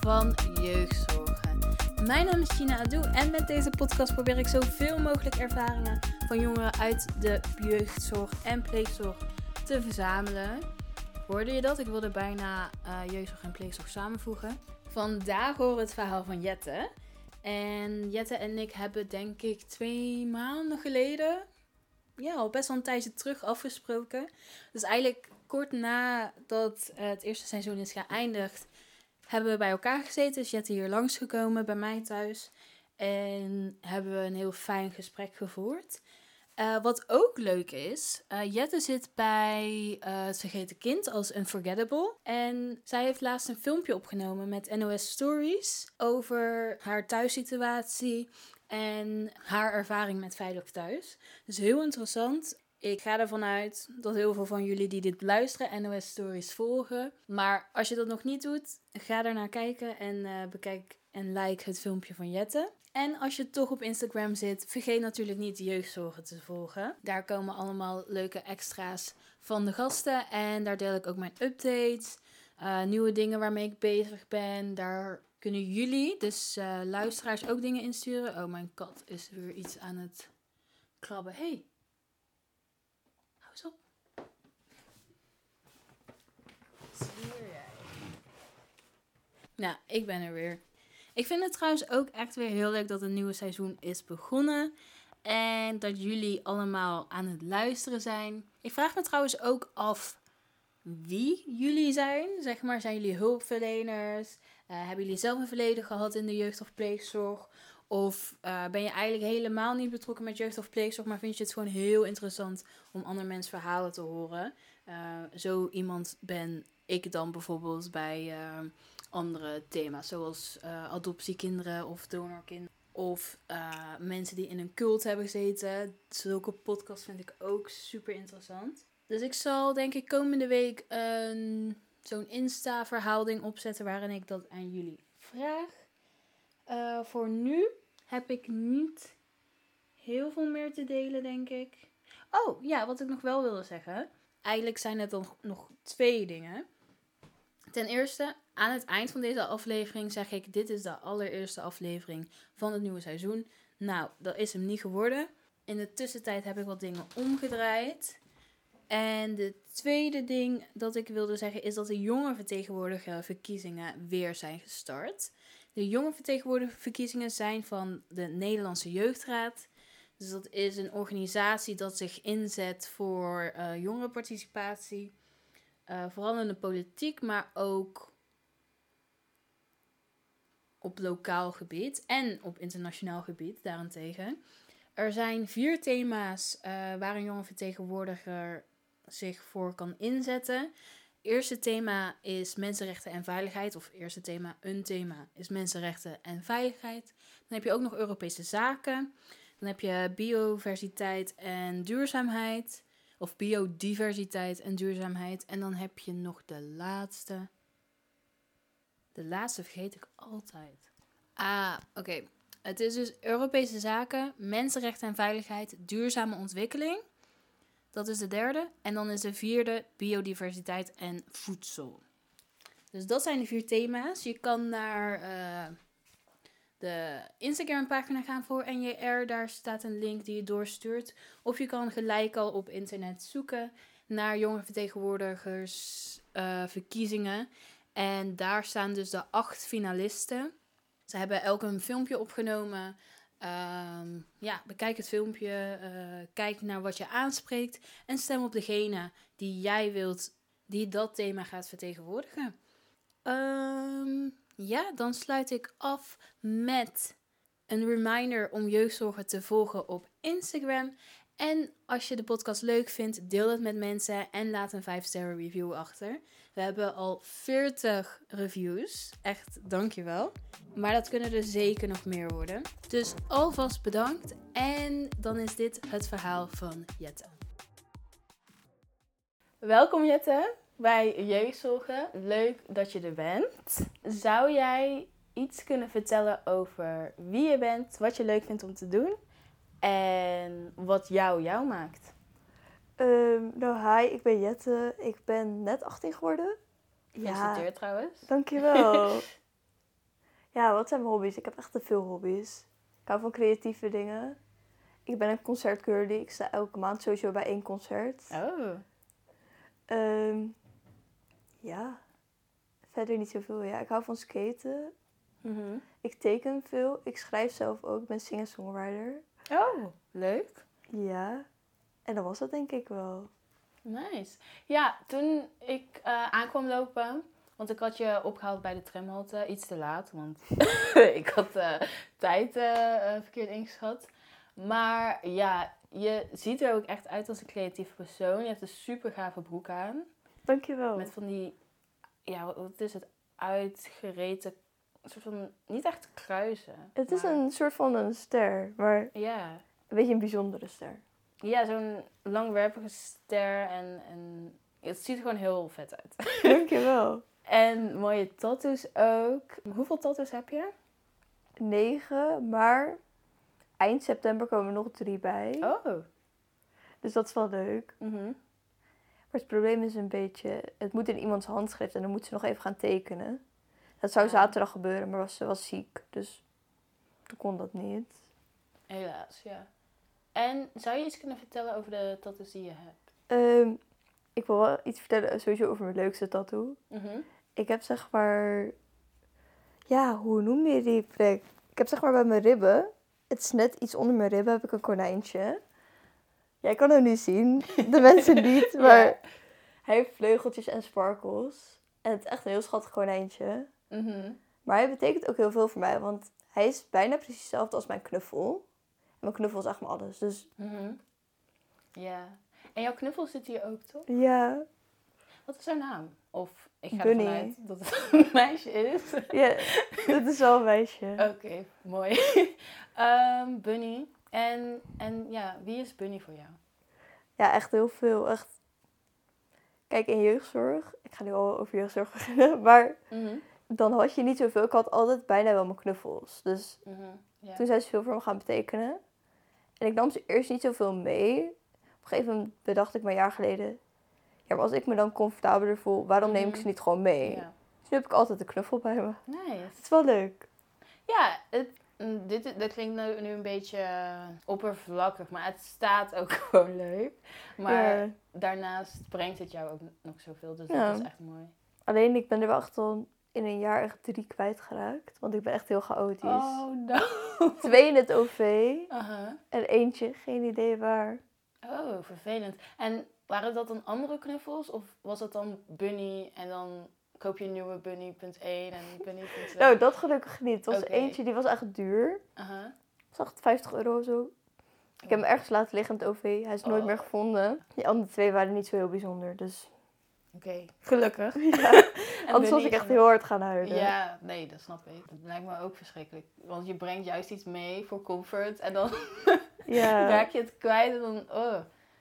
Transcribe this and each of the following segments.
van jeugdzorgen. Mijn naam is Gina Adu en met deze podcast probeer ik zoveel mogelijk ervaringen van jongeren uit de jeugdzorg en pleegzorg te verzamelen. Hoorde je dat? Ik wilde bijna jeugdzorg en pleegzorg samenvoegen. Vandaag horen we het verhaal van Jette. En Jette en ik hebben denk ik 2 maanden geleden, al best wel een tijdje terug afgesproken. Dus eigenlijk kort nadat het eerste seizoen is geëindigd, hebben we bij elkaar gezeten. Is Jette hier langsgekomen bij mij thuis. En hebben we een heel fijn gesprek gevoerd. Wat ook leuk is, Jette zit bij het Vergeten Kind als Unforgettable. En zij heeft laatst een filmpje opgenomen met NOS Stories over haar thuissituatie en haar ervaring met Veilig Thuis. Dus heel interessant. Ik ga ervan uit dat heel veel van jullie die dit luisteren NOS Stories volgen. Maar als je dat nog niet doet, ga er naar kijken en bekijk en like het filmpje van Jette. En als je toch op Instagram zit, vergeet natuurlijk niet de jeugdzorgen te volgen. Daar komen allemaal leuke extra's van de gasten. En daar deel ik ook mijn updates, nieuwe dingen waarmee ik bezig ben. Daar kunnen jullie, dus luisteraars, ook dingen insturen. Oh, mijn kat is weer iets aan het krabben. Hey, hou eens op. Wat zie jij? Nou, ik ben er weer. Ik vind het trouwens ook echt weer heel leuk dat het nieuwe seizoen is begonnen. En dat jullie allemaal aan het luisteren zijn. Ik vraag me trouwens ook af wie jullie zijn. Zeg maar, zijn jullie hulpverleners? Hebben jullie zelf een verleden gehad in de jeugd- of pleegzorg? Of ben je eigenlijk helemaal niet betrokken met jeugd- of pleegzorg, maar vind je het gewoon heel interessant om andere mensen verhalen te horen? Zo iemand ben ik dan bijvoorbeeld bij andere thema's, zoals adoptiekinderen of donorkinderen. Of mensen die in een cult hebben gezeten. Zulke podcasts vind ik ook super interessant. Dus ik zal denk ik komende week zo'n Insta-verhaalding opzetten waarin ik dat aan jullie vraag. Voor nu heb ik niet heel veel meer te delen, denk ik. Oh, ja, wat ik nog wel wilde zeggen. Eigenlijk zijn het dan nog 2 dingen. Ten eerste, aan het eind van deze aflevering zeg ik, dit is de allereerste aflevering van het nieuwe seizoen. Nou, dat is hem niet geworden. In de tussentijd heb ik wat dingen omgedraaid. En de tweede ding dat ik wilde zeggen is dat de jongerenvertegenwoordigerverkiezingen weer zijn gestart. De jongerenvertegenwoordigerverkiezingen zijn van de Nederlandse Jeugdraad. Dus dat is een organisatie dat zich inzet voor jongerenparticipatie. Vooral in de politiek, maar ook op lokaal gebied en op internationaal gebied daarentegen. Er zijn 4 thema's waar een jongerenvertegenwoordiger zich voor kan inzetten. Eerste thema is mensenrechten en veiligheid. Of een thema is mensenrechten en veiligheid. Dan heb je ook nog Europese zaken. Dan heb je biodiversiteit en duurzaamheid. Of biodiversiteit en duurzaamheid. En dan heb je nog de laatste. De laatste vergeet ik altijd. Oké. Het is dus Europese zaken, mensenrechten en veiligheid, duurzame ontwikkeling. Dat is de 3e. En dan is de 4e biodiversiteit en voedsel. Dus dat zijn de 4 thema's. Je kan naar de Instagram pagina gaan voor NJR. Daar staat een link die je doorstuurt. Of je kan gelijk al op internet zoeken naar jongerenvertegenwoordigers verkiezingen. En daar staan dus de 8 finalisten. Ze hebben elk een filmpje opgenomen. Bekijk het filmpje. Kijk naar wat je aanspreekt. En stem op degene die jij wilt die dat thema gaat vertegenwoordigen. Dan sluit ik af met een reminder om jeugdzorgen te volgen op Instagram. En als je de podcast leuk vindt, deel het met mensen en laat een 5-sterren review achter. We hebben al 40 reviews. Echt, dankjewel. Maar dat kunnen er zeker nog meer worden. Dus alvast bedankt. En dan is dit het verhaal van Jette. Welkom Jette bij Jeugdzorgen. Leuk dat je er bent. Zou jij iets kunnen vertellen over wie je bent, wat je leuk vindt om te doen en wat jou maakt? Hi, ik ben Jette. Ik ben net 18 geworden. Gefeliciteerd trouwens. Dankjewel. Ja, wat zijn mijn hobby's? Ik heb echt te veel hobby's. Ik hou van creatieve dingen. Ik ben een concertgirlie. Ik sta elke maand sowieso bij 1 concert. Oh. Ja, verder niet zoveel. Ja, ik hou van skaten. Mhm. Ik teken veel. Ik schrijf zelf ook. Ik ben singer-songwriter. Oh, leuk. Ja. En dat was dat denk ik wel. Nice. Ja, toen ik aankwam lopen, want ik had je opgehaald bij de tramhalte, iets te laat, want ik had tijd verkeerd ingeschat. Maar ja, je ziet er ook echt uit als een creatieve persoon. Je hebt een super gave broek aan. Dankjewel. Met van die, ja, wat is het, uitgereten, soort van, niet echt kruisen. Het is maar- een soort van een ster, maar Ja, een beetje een bijzondere ster. ja, zo'n langwerpige ster en het ziet er gewoon heel vet uit. Dankjewel. En mooie tattoos ook. Hoeveel tattoos heb je? 9, maar eind september komen er nog 3 bij. Oh. Dus dat is wel leuk. Mhm. Maar het probleem is een beetje, het moet in iemands handschrift en dan moet ze nog even gaan tekenen. Dat zou Ja. zaterdag gebeuren, maar ze was ziek, dus toen kon dat niet. Helaas, ja. En zou je iets kunnen vertellen over de tattoos die je hebt? Ik wil wel iets vertellen sowieso over mijn leukste tattoo. Mhm. Ik heb zeg maar, ja, hoe noem je die plek? Ik heb zeg maar bij mijn ribben, het is net iets onder mijn ribben, heb ik een konijntje. Jij kan hem niet zien, de mensen niet, maar Ja. hij heeft vleugeltjes en sparkles. En het is echt een heel schattig konijntje. Mhm. Maar hij betekent ook heel veel voor mij, want hij is bijna precies hetzelfde als mijn knuffel. En mijn knuffel is echt mijn alles, dus Mhm. Ja. En jouw knuffel zit hier ook, toch? ja. Wat is haar naam? Of ik ga Bunny. ervan uit dat het een meisje is. Ja, dat is wel een meisje. Oké, mooi. Bunny. En ja, wie is Bunny voor jou? Ja, echt heel veel. Echt. Kijk, in jeugdzorg, ik ga nu al over jeugdzorg beginnen, maar Mhm. dan had je niet zoveel. Ik had altijd bijna wel mijn knuffels. Dus Mhm. Ja. toen zijn ze veel voor me gaan betekenen. En ik nam ze eerst niet zoveel mee. Op een gegeven moment bedacht ik me een jaar geleden, ja, maar als ik me dan comfortabeler voel, waarom neem ik ze niet gewoon mee? Ja. Dus nu heb ik altijd een knuffel bij me. Nice. Het is wel leuk. Ja, dat klinkt nu een beetje oppervlakkig, maar het staat ook gewoon leuk. Maar Ja. daarnaast brengt het jou ook nog zoveel, dus Ja. dat is echt mooi. Alleen ik ben er wel echt al in een jaar echt 3 kwijtgeraakt. Want ik ben echt heel chaotisch. Oh, no. 2 in het OV Aha. en eentje, geen idee waar. Oh, vervelend. En waren dat dan andere knuffels? Of was dat dan Bunny en dan koop je een nieuwe Bunny punt 1 en Bunny punt 2? Nou, dat gelukkig niet. Het was Oké. eentje, die was echt duur. Aha. Het was echt €50 of zo. Ik heb hem ergens laten liggen in het OV. Hij is nooit Oh. meer gevonden. Die andere 2 waren niet zo heel bijzonder, dus... Oké, gelukkig. Anders was ik echt heel hard gaan huilen. Ja, nee, dat snap ik. Dat lijkt me ook verschrikkelijk. Want je brengt juist iets mee voor comfort en dan Ja. raak je het kwijt en dan... Oh.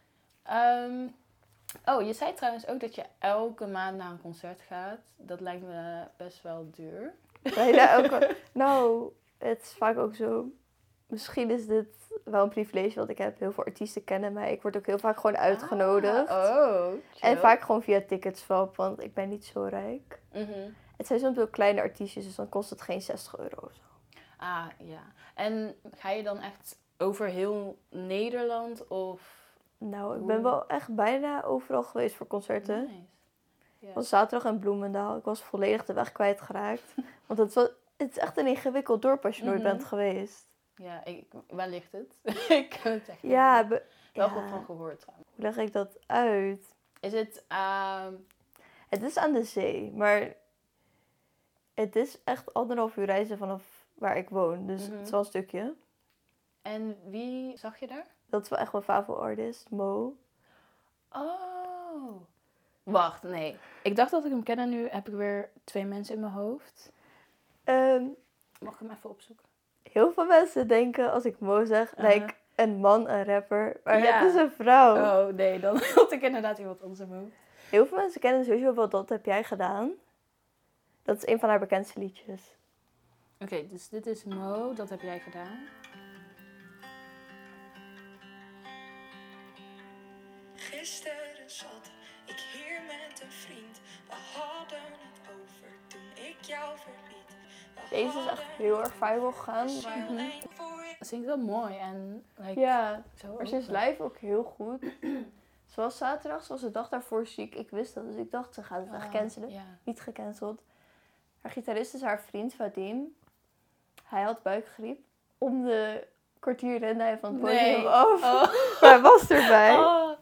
Oh, je zei trouwens ook dat je elke maand naar een concert gaat. Dat lijkt me best wel duur. Bijna elke... Nou, het is vaak ook zo... Misschien is dit wel een privilege wat ik heb. Heel veel artiesten kennen mij. Ik word ook heel vaak gewoon uitgenodigd. Oh, chill. En vaak gewoon via ticketswap, want ik ben niet zo rijk. Mhm. Het zijn soms ook kleine artiestjes, dus dan kost het geen €60 of zo. Ah, ja. En ga je dan echt over heel Nederland of... Nou, ik ben wel echt bijna overal geweest voor concerten. Nice. Ja. Ik was zaterdag in Bloemendaal. Ik was volledig de weg kwijtgeraakt. Want het is echt een ingewikkeld dorp als je nooit Mhm. bent geweest. Ja, waar ligt het? Ik kan het echt niet. Ja, Wel ja, goed van gehoord trouwens. hoe leg ik dat uit? Is het... Het is aan de zee, maar het is echt 1,5 uur reizen vanaf waar ik woon. Dus Mhm. het is wel een stukje. En wie zag je daar? Dat is wel echt mijn favoriete artist, Mo. Oh. Wacht, nee. Ik dacht dat ik hem kende, nu heb ik weer 2 mensen in mijn hoofd. Mag ik hem even opzoeken? Heel veel mensen denken als ik Mo zeg, lijkt een man, een rapper. Maar Ja. het is een vrouw. Oh, nee, dan had ik inderdaad iemand anders in mijn hoofd. Heel veel mensen kennen sowieso wel Dat Heb Jij Gedaan. Dat is een van haar bekendste liedjes. Oké, dus dit is Mo, dat heb jij gedaan. Gisteren zat ik hier met een vriend. We hadden het over toen ik jou verliet. We Deze is echt heel erg viral gegaan. Dat vind ik wel mooi en like, Ja, zo maar ze is open. live ook heel goed. Zoals zaterdag, zoals de dag daarvoor ziek. Ik wist dat, dus ik dacht ze gaat het echt cancelen. Ja. Niet gecanceld. Haar gitarist is haar vriend Vadim. Hij had buikgriep. Om de kwartier rende hij van het podium Nee. af. Oh. Maar hij was erbij.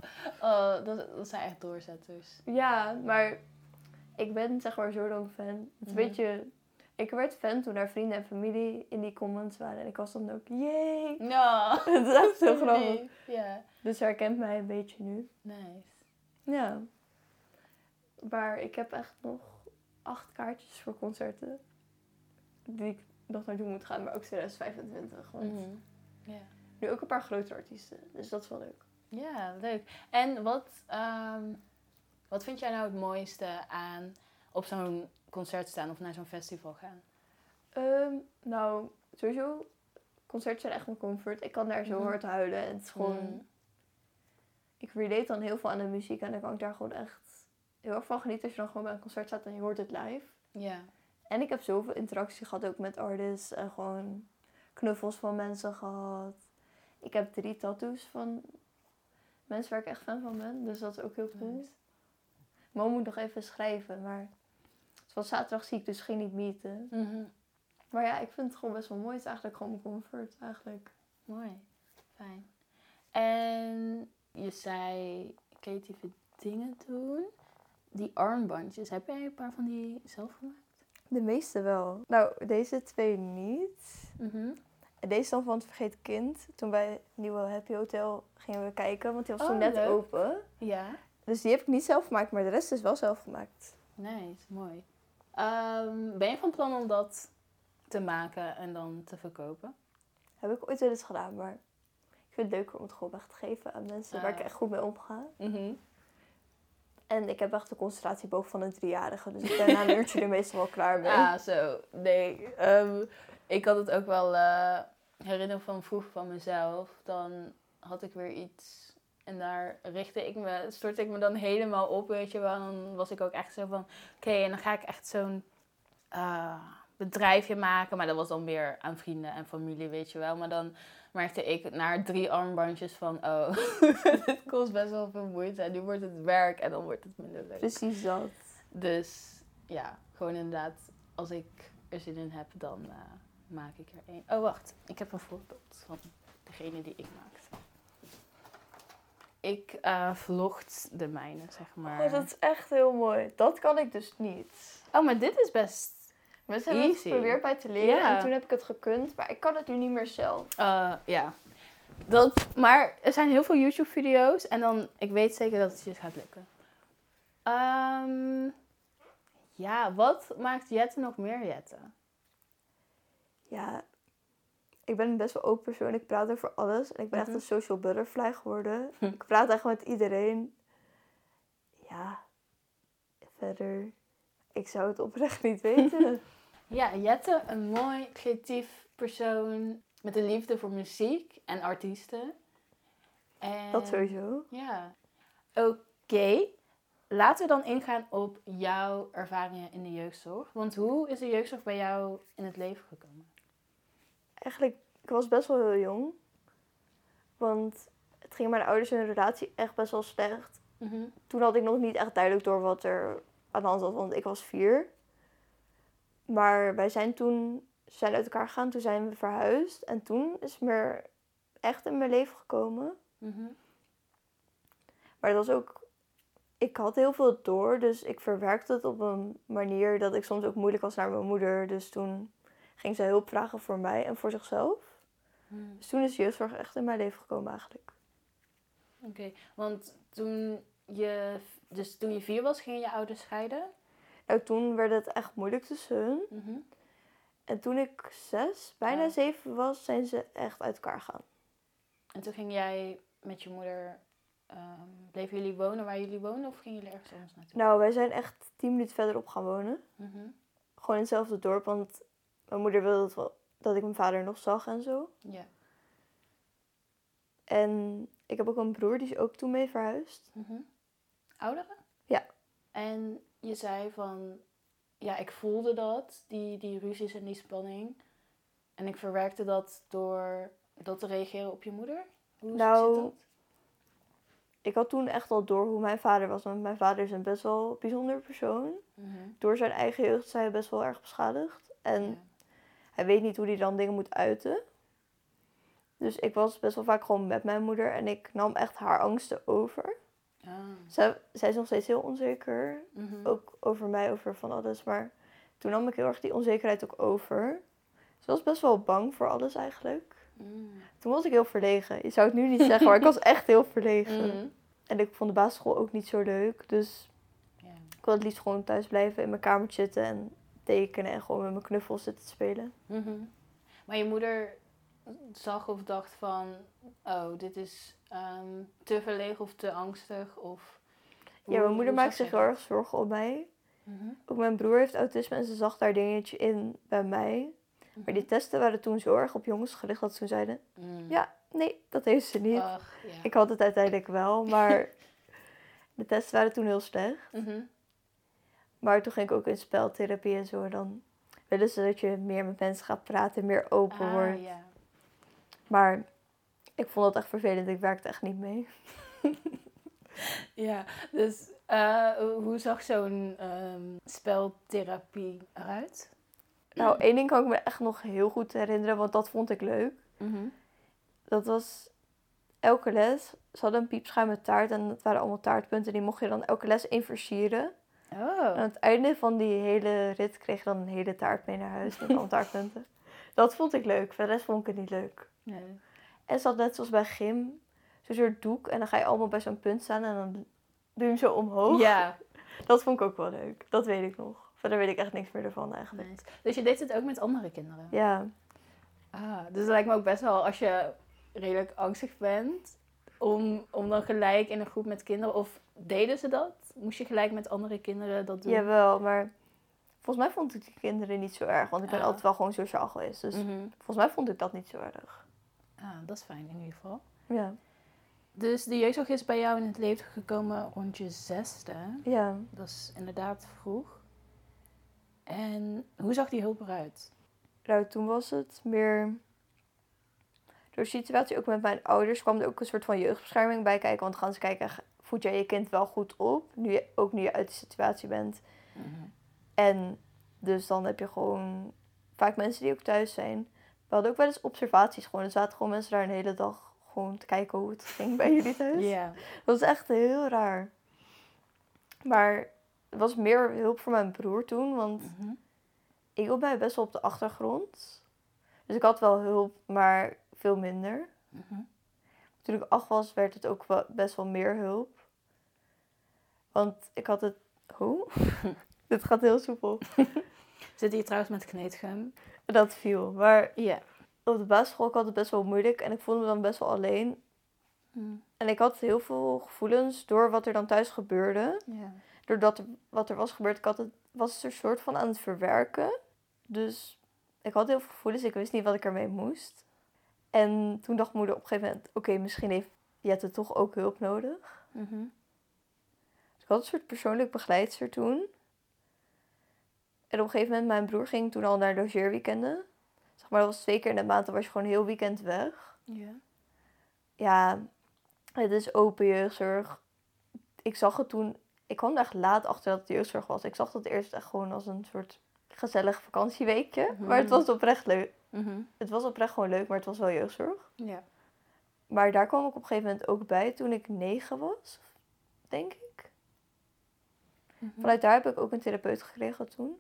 Dat zijn echt doorzetters. Ja, maar ik ben zeg maar zo lang fan. Het is een beetje... Ik werd fan toen haar vrienden en familie in die comments waren. En ik was dan ook, yay! Ja. Het is echt heel grappig. Ja. Dus hij herkent mij een beetje nu. Nice. Ja. Maar ik heb echt nog 8 kaartjes voor concerten. Die ik nog naartoe moet gaan, maar ook 2025. Want Ja. nu ook een paar grotere artiesten. Dus dat is wel leuk. Ja, leuk. En wat vind jij nou het mooiste aan op zo'n concert staan of naar zo'n festival gaan? Nou, sowieso, concerten zijn echt mijn comfort. Ik kan daar zo Mhm. hard huilen. En het is gewoon... Mhm. Ik relate dan heel veel aan de muziek. En dan kan ik daar gewoon echt heel erg van genieten. Als je dan gewoon bij een concert staat en je hoort het live. Ja. En ik heb zoveel interactie gehad ook met artists. En gewoon knuffels van mensen gehad. Ik heb 3 tattoos van mensen waar ik echt fan van ben. Dus dat is ook heel cool. Nice. Mo moet nog even schrijven. Maar zoals zaterdag zie ik dus geen niet meeten. Mhm. Maar ja, ik vind het gewoon best wel mooi. Het is eigenlijk gewoon mijn comfort eigenlijk. Mooi. Fijn. En je zei creatieve dingen doen. Die armbandjes, heb jij een paar van die zelf gemaakt? De meeste wel. Nou, deze 2 niet. Mhm. En deze dan van het Vergeten Kind. Toen bij het nieuwe Happy Hotel gingen we kijken. Want die was Oh, toen net leuk. open. Ja. Dus die heb ik niet zelf gemaakt. Maar de rest is wel zelf gemaakt. Nice, mooi. Ben je van plan om dat te maken en dan te verkopen? Heb ik ooit wel eens gedaan. Maar ik vind het leuker om het gewoon weg te geven aan mensen waar ik echt goed mee omga. En ik heb echt de concentratieboog van een 3-jarige. Dus ik ben na een uurtje er meestal wel klaar mee. Ah, zo. Nee. Ik had het ook wel herinnerd van vroeger van mezelf. Dan had ik weer iets en daar stortte ik me dan helemaal op, weet je wel. En dan was ik ook echt zo van, oké, en dan ga ik echt zo'n bedrijfje maken. Maar dat was dan weer aan vrienden en familie, weet je wel. Maar dan merkte ik na 3 armbandjes van, oh, dit kost best wel veel moeite. En nu wordt het werk en dan wordt het minder leuk. Precies dat. Dus ja, gewoon inderdaad, als ik er zin in heb, dan maak ik er één. Oh, wacht. Ik heb een voorbeeld van degene die ik maakte. Ik vlogt de mijne, zeg maar. Oh, dat is echt heel mooi. Dat kan ik dus niet. Oh, maar dit is best... Mensen hebben het Easy. geprobeerd bij te leren. Ja. En toen heb ik het gekund. Maar ik kan het nu niet meer zelf. Ja. Maar er zijn heel veel YouTube-video's en dan, ik weet zeker dat het je gaat lukken. Ja, wat maakt Jette nog meer Jette? Ja, ik ben een best wel open persoon. Ik praat over alles. En ik ben echt een social butterfly geworden. Ik praat echt met iedereen. Ja, verder... Ik zou het oprecht niet weten. Ja, Jette, een mooi, creatief persoon met een liefde voor muziek en artiesten. En, Dat sowieso. Ja. Oké, laten we dan ingaan op jouw ervaringen in de jeugdzorg. Want hoe is de jeugdzorg bij jou in het leven gekomen? Eigenlijk, ik was best wel heel jong. Want het ging met mijn ouders in een relatie echt best wel slecht. Toen had ik nog niet echt duidelijk door wat er aan de hand was, want ik was 4. Maar wij zijn toen uit elkaar gegaan, toen zijn we verhuisd. En toen is het meer echt in mijn leven gekomen. Maar dat was ook... Ik had heel veel door, dus ik verwerkte het op een manier dat ik soms ook moeilijk was naar mijn moeder. Dus toen ging ze hulp vragen voor mij en voor zichzelf. Dus toen is jeugdzorg echt in mijn leven gekomen eigenlijk. Oké, want toen je 4 was, gingen je ouders scheiden? Nou, toen werd het echt moeilijk tussen hun. En toen ik 6, bijna 7 was, zijn ze echt uit elkaar gegaan. En toen ging jij met je moeder... bleven jullie wonen waar jullie wonen of gingen jullie ergens anders naartoe? Nou, wij zijn echt 10 minuten verderop gaan wonen. Gewoon in hetzelfde dorp, want mijn moeder wilde het wel, dat ik mijn vader nog zag en zo. Ja. En ik heb ook een broer, die is ook toen mee verhuisd. Ouderen? Ja. En je zei van, ja, ik voelde dat, die ruzies en die spanning. En ik verwerkte dat door dat te reageren op je moeder. Hoe Nou, zit dat? Ik had toen echt al door hoe mijn vader was. Want mijn vader is een best wel bijzonder persoon. Mhm. Door zijn eigen jeugd is hij best wel erg beschadigd. En Ja. hij weet niet hoe hij dan dingen moet uiten. Dus ik was best wel vaak gewoon met mijn moeder. En ik nam echt haar angsten over. Ah. Zij is nog steeds heel onzeker. Mhm. Ook over mij, over van alles. Maar toen nam ik heel erg die onzekerheid ook over. Ze was best wel bang voor alles eigenlijk. Mm. Toen was ik heel verlegen. Je zou het nu niet zeggen, maar ik was echt heel verlegen. Mhm. En ik vond de basisschool ook niet zo leuk. Dus Ja. ik wilde het liefst gewoon thuis blijven, in mijn kamertje zitten en tekenen en gewoon met mijn knuffels zitten spelen. Mhm. Maar je moeder zag of dacht van, oh, dit is te verlegen of te angstig? Of Ja, mijn moeder maakt zag zich jij heel dat? erg zorgen om mij. Mhm. Ook mijn broer heeft autisme en ze zag daar dingetje in bij mij. Maar die testen waren toen zo erg op jongens gericht dat ze toen zeiden... Mm. Ja, nee, dat heeft ze niet. Ach, ja. Ik had het uiteindelijk wel, maar de testen waren toen heel slecht. Mhm. Maar toen ging ik ook in speltherapie en zo. Dan willen ze dat je meer met mensen gaat praten, meer open Ah, wordt. ja. Maar ik vond dat echt vervelend. Ik werkte echt niet mee. Ja, dus hoe zag zo'n speltherapie eruit? Nou, één ding kan ik me echt nog heel goed herinneren, want dat vond ik leuk. Mhm. Dat was elke les. Ze hadden een piepschuim met taart en het waren allemaal taartpunten. Die mocht je dan elke les in versieren. Oh. En aan het einde van die hele rit kreeg je dan een hele taart mee naar huis met allemaal taartpunten. Dat vond ik leuk. Voor de rest vond ik het niet leuk. Nee. En ze had net zoals bij gym zo'n soort doek. En dan ga je allemaal bij zo'n punt staan en dan doe je hem zo omhoog. Ja, Dat vond ik ook wel leuk. Dat weet ik nog. Verder weet ik echt niks meer ervan eigenlijk. nice. Dus je deed het ook met andere kinderen? Ja. Ah, dus het lijkt me ook best wel, als je redelijk angstig bent, om dan gelijk in een groep met kinderen, of deden ze dat? Moest je gelijk met andere kinderen dat doen? Jawel, maar volgens mij vond ik die kinderen niet zo erg. Want ik ben Ah. altijd wel gewoon sociaal geweest. Dus Mhm. volgens mij vond ik dat niet zo erg. Ah, dat is fijn in ieder geval. Ja. Dus de jeugdzorg is bij jou in het leven gekomen rond je 6e. Ja. Dat is inderdaad vroeg. En hoe zag die hulp eruit? Nou, toen was het meer... Door de situatie ook met mijn ouders kwam er ook een soort van jeugdbescherming bij kijken. Want dan gaan ze kijken, voed jij je kind wel goed op? Ook nu je uit de situatie bent. Mhm. En dus dan heb je gewoon vaak mensen die ook thuis zijn. We hadden ook wel eens observaties gewoon. Er zaten gewoon mensen daar een hele dag gewoon te kijken hoe het ging bij jullie thuis. Ja. Dat was echt heel raar. Maar er was meer hulp voor mijn broer toen, want Mhm. ik hield mij best wel op de achtergrond. Dus ik had wel hulp, maar veel minder. Mhm. Toen ik 8 was, werd het ook wel best wel meer hulp. Want ik had het... Hoe? Dit gaat heel soepel. Zit hier trouwens met kneedgum? Dat viel. Maar Ja. op de basisschool ik had het best wel moeilijk. En ik voelde me dan best wel alleen. Mm. En ik had heel veel gevoelens door wat er dan thuis gebeurde. Ja. Doordat wat er was gebeurd, was het er soort van aan het verwerken. Dus ik had heel veel gevoelens. Ik wist niet wat ik ermee moest. En toen dacht moeder op een gegeven moment... Oké, misschien heeft Jette toch ook hulp nodig. Mhm. Dus ik had een soort persoonlijk begeleidster toen. En op een gegeven moment, mijn broer ging toen al naar logeerweekenden. Zeg maar, dat was 2 keer in de maand. Dan was je gewoon een heel weekend weg. Ja. Ja, het is open jeugdzorg. Ik zag het toen... Ik kwam er echt laat achter dat het jeugdzorg was. Ik zag dat eerst echt gewoon als een soort gezellig vakantieweekje. Mhm. Maar het was oprecht leuk. Mhm. Het was oprecht gewoon leuk, maar het was wel jeugdzorg. Ja. Maar daar kwam ik op een gegeven moment ook bij toen ik 9 was. Denk ik. Mhm. Vanuit daar heb ik ook een therapeut gekregen toen.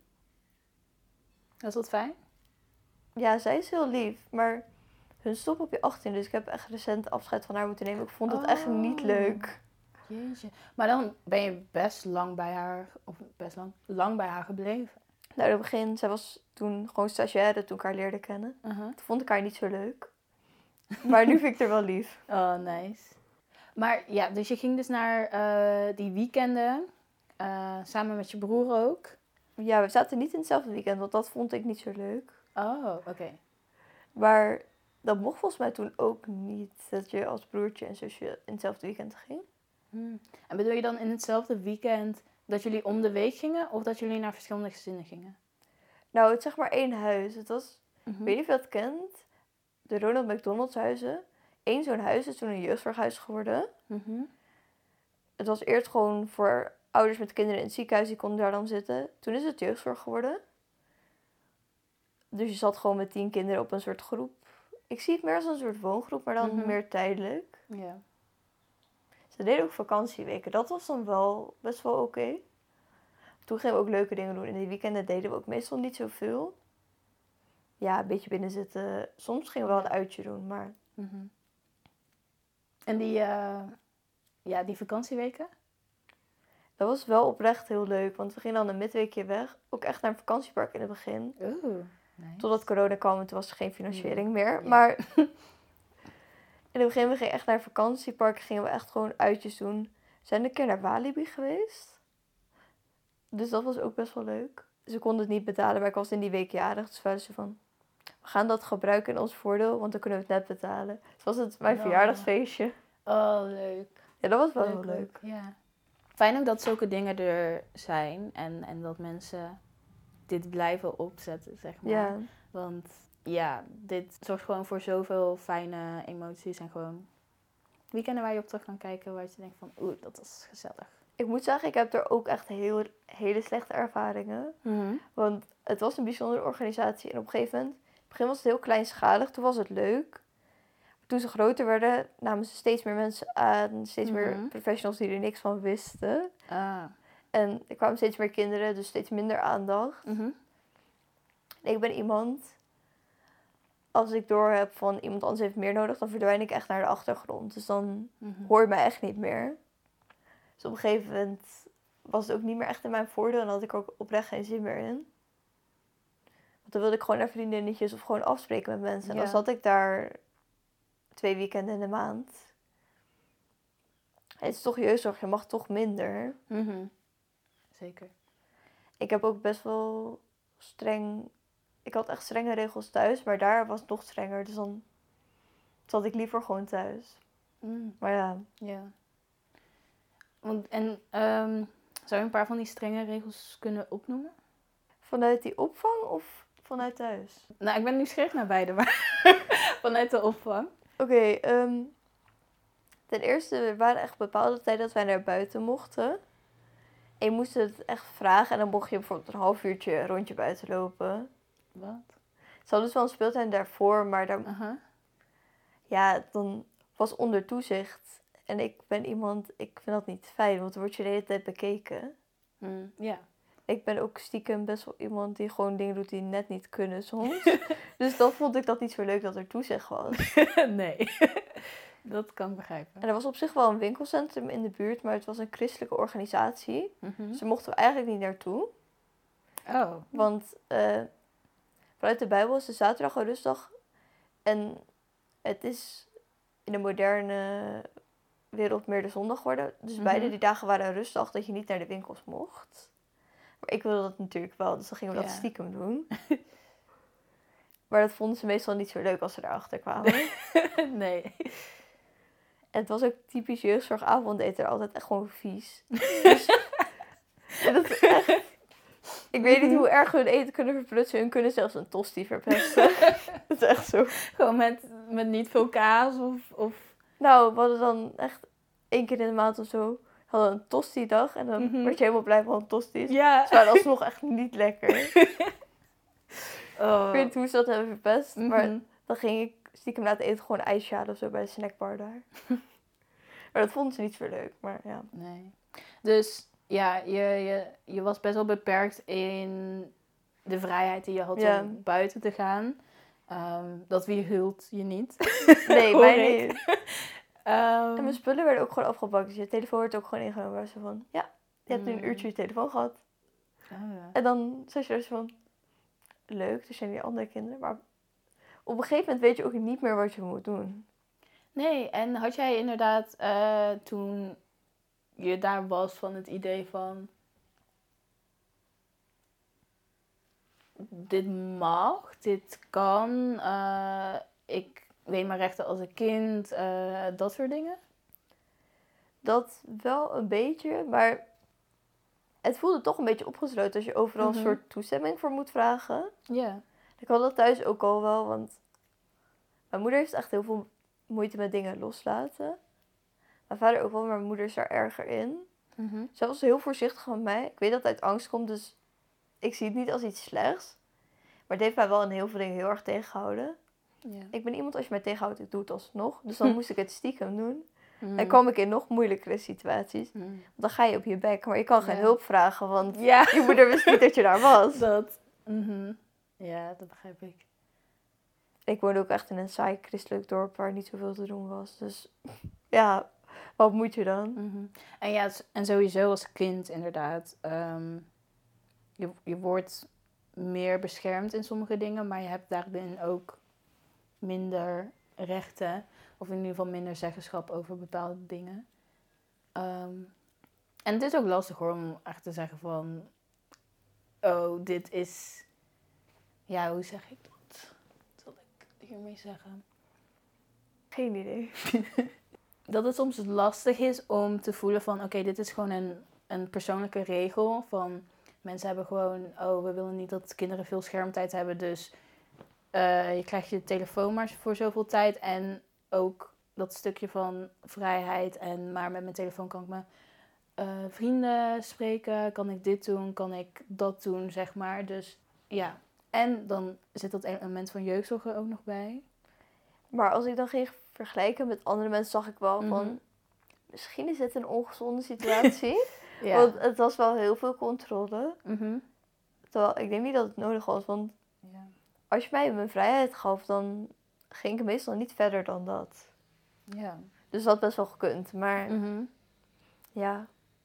Was dat fijn? Ja, zij is heel lief, maar hun stopt op je 18. Dus ik heb echt recent afscheid van haar moeten nemen. Ik vond het echt niet Oh. leuk. Jeetje. Maar dan ben je best lang bij haar, of best lang bij haar gebleven. Nou, in het begin, zij was toen gewoon stagiaire toen ik haar leerde kennen. Uh-huh. Toen vond ik haar niet zo leuk. Maar nu vind ik haar wel lief. Oh, nice. Maar ja, dus je ging dus naar die weekenden, samen met je broer ook. Ja, we zaten niet in hetzelfde weekend, want dat vond ik niet zo leuk. Oh, oké. Maar dat mocht volgens mij toen ook niet, dat je als broertje en zusje in hetzelfde weekend ging. En bedoel je dan in hetzelfde weekend Dat jullie om de week gingen of dat jullie naar verschillende gezinnen gingen? Nou, het is zeg maar 1 huis. Het was, Mhm. ik weet niet of je dat kent, de Ronald McDonald's huizen. 1 zo'n huis is toen een jeugdzorghuis geworden. Mhm. Het was eerst gewoon voor ouders met kinderen in het ziekenhuis, die konden daar dan zitten. Toen is het jeugdzorg geworden. Dus je zat gewoon met 10 kinderen op een soort groep. Ik zie het meer als een soort woongroep, maar dan Mhm. meer tijdelijk. Ja. Ze deden ook vakantieweken. Dat was dan wel best wel oké. Toen gingen we ook leuke dingen doen. In die weekenden deden we ook meestal niet zoveel. Ja, een beetje binnen zitten. Soms gingen we wel een uitje doen, maar... Mhm. En die vakantieweken? Dat was wel oprecht heel leuk, want we gingen dan een midweekje weg. Ook echt naar een vakantiepark in het begin. Oeh, nice. Totdat corona kwam en toen was er geen financiering meer. Ja. Maar in het begin, we gingen echt naar een vakantiepark. Gingen we echt gewoon uitjes doen. We zijn een keer naar Walibi geweest. Dus dat was ook best wel leuk. Ze konden het niet betalen, maar ik was in die week jarig. Dus waren ze van, we gaan dat gebruiken in ons voordeel, want dan kunnen we het net betalen. Dus was het mijn Oh. verjaardagsfeestje. Oh, leuk. Ja, dat was wel heel leuk. Ja. Fijn ook dat zulke dingen er zijn en dat mensen dit blijven opzetten, zeg maar. Ja. Want ja, dit zorgt gewoon voor zoveel fijne emoties en gewoon weekenden waar je op terug kan kijken, waar je denkt van, oeh, dat was gezellig. Ik moet zeggen, ik heb er ook echt hele slechte ervaringen. Want het was een bijzondere organisatie. En op een gegeven moment, in het begin was het heel kleinschalig. Toen was het leuk. Toen ze groter werden, namen ze steeds meer mensen aan. Steeds meer Mhm. professionals die er niks van wisten. Ah. En er kwamen steeds meer kinderen, dus steeds minder aandacht. Mhm. En ik ben iemand, als ik door heb van iemand anders heeft meer nodig, dan verdwijn ik echt naar de achtergrond. Dus dan Mhm. hoor je mij echt niet meer. Dus op een gegeven moment was het ook niet meer echt in mijn voordeel. En dan had ik er ook oprecht geen zin meer in. Want dan wilde ik gewoon naar vriendinnetjes of gewoon afspreken met mensen. En dan Ja. zat ik daar 2 weekenden in de maand. Het is toch jeugdzorg, je mag toch minder. Mhm. Zeker. Ik heb ook best wel streng... Ik had echt strenge regels thuis, maar daar was het nog strenger. Dus dan zat ik liever gewoon thuis. Mm. Maar ja, Ja. Zou je een paar van die strenge regels kunnen opnoemen? vanuit die opvang of vanuit thuis? Nou, ik ben nieuwsgierig naar beide, maar vanuit de opvang. Oké, ten eerste, er waren echt bepaalde tijden dat wij naar buiten mochten. En je moest het echt vragen en dan mocht je bijvoorbeeld een half uurtje een rondje buiten lopen. Wat? Ze hadden dus wel een speeltuin daarvoor, maar daar, Aha. ja, dan was onder toezicht. En ik ben iemand, ik vind dat niet fijn, want dan word je de hele tijd bekeken. Mm, ja. Ik ben ook stiekem best wel iemand die gewoon dingen doet die net niet kunnen soms. Dus dan vond ik dat niet zo leuk dat er toezicht was. Nee. Dat kan ik begrijpen. En er was op zich wel een winkelcentrum in de buurt, maar het was een christelijke organisatie. Mhm. Dus daar mochten we eigenlijk niet naartoe. Oh. Want vanuit de Bijbel is de zaterdag een rustdag. En het is in de moderne wereld meer de zondag geworden. Dus Mhm. beide die dagen waren een rustdag dat je niet naar de winkels mocht. Maar ik wilde dat natuurlijk wel, dus dan gingen we dat Ja. stiekem doen. Maar dat vonden ze meestal niet zo leuk als ze daarachter kwamen. Nee. En het was ook typisch jeugdzorgavondeten, altijd echt gewoon vies. Dus, en dat is echt... Ik weet niet hoe erg hun eten kunnen verprutsen. Hun kunnen zelfs een tosti verpesten. Dat is echt zo. Gewoon met niet veel kaas of... Nou, we hadden dan echt 1 keer in de maand of zo... hadden een tosti-dag. En dan Mhm. word je helemaal blij van tosti's. Ja. Ze waren alsnog echt niet lekker. Oh. Ik weet niet hoe ze dat hebben verpest. Maar Mhm. dan ging ik stiekem na het eten gewoon een ijsje halen of zo bij de snackbar daar. Maar dat vonden ze niet zo leuk. Maar ja. Nee. Dus ja, je was best wel beperkt in de vrijheid die je had Ja. om buiten te gaan. Dat weerhield je niet. Nee, Hoor mij ik. niet. En mijn spullen werden ook gewoon afgepakt. Dus je telefoon werd ook gewoon ingenomen. Waar ze van, ja, je hebt nu een uurtje je telefoon gehad. Oh, ja. En dan zei ze dus van, leuk, er zijn die andere kinderen. Maar op een gegeven moment weet je ook niet meer wat je moet doen. Nee, en had jij inderdaad toen je daar was van het idee van... Dit mag, dit kan, ik weet mijn rechten als een kind, dat soort dingen? Dat wel een beetje, maar Het voelde toch een beetje opgesloten als je overal een soort toestemming voor moet vragen. Ja. Ik had dat thuis ook al wel, want mijn moeder heeft echt heel veel moeite met dingen loslaten. Mijn vader ook wel, maar mijn moeder is daar erger in. Zij was heel voorzichtig met mij. Ik weet dat het uit angst komt, dus ik zie het niet als iets slechts. Maar het heeft mij wel in heel veel dingen heel erg tegengehouden. Ja. Ik ben iemand, als je mij tegenhoudt, ik doe het alsnog. Dus dan moest ik het stiekem doen. En kwam ik in nog moeilijkere situaties. Want dan ga je op je bek, maar je kan geen Ja. hulp vragen, want Ja. je moeder wist niet dat je daar was. Dat. Ja, dat begrijp ik. Ik woonde ook echt in een saai christelijk dorp waar niet zoveel te doen was. Dus ja, wat moet je dan? En ja, en sowieso als kind inderdaad. Je wordt meer beschermd in sommige dingen, maar je hebt daarin ook minder rechten. Of in ieder geval minder zeggenschap over bepaalde dingen. En het is ook lastig hoor, om echt te zeggen van... Oh, dit is... Ja, hoe zeg ik dat? Wat wil ik hiermee zeggen? Geen idee. Dat het soms lastig is om te voelen van... Oké, dit is gewoon een persoonlijke regel van... Mensen hebben gewoon... Oh, we willen niet dat kinderen veel schermtijd hebben, dus... je krijgt je telefoon maar voor zoveel tijd. En ook dat stukje van vrijheid. En maar met mijn telefoon kan ik mijn vrienden spreken. Kan ik dit doen? Kan ik dat doen, zeg maar. Dus ja. En dan zit dat element van jeugdzorg er ook nog bij. Maar als ik dan ging vergelijken met andere mensen, zag ik wel van... Misschien is dit een ongezonde situatie. Ja. Want het was wel heel veel controle. Terwijl ik denk niet dat het nodig was. Want Ja. als je mij mijn vrijheid gaf, dan ging ik meestal niet verder dan dat. Ja. Dus dat had best wel gekund. Maar ja,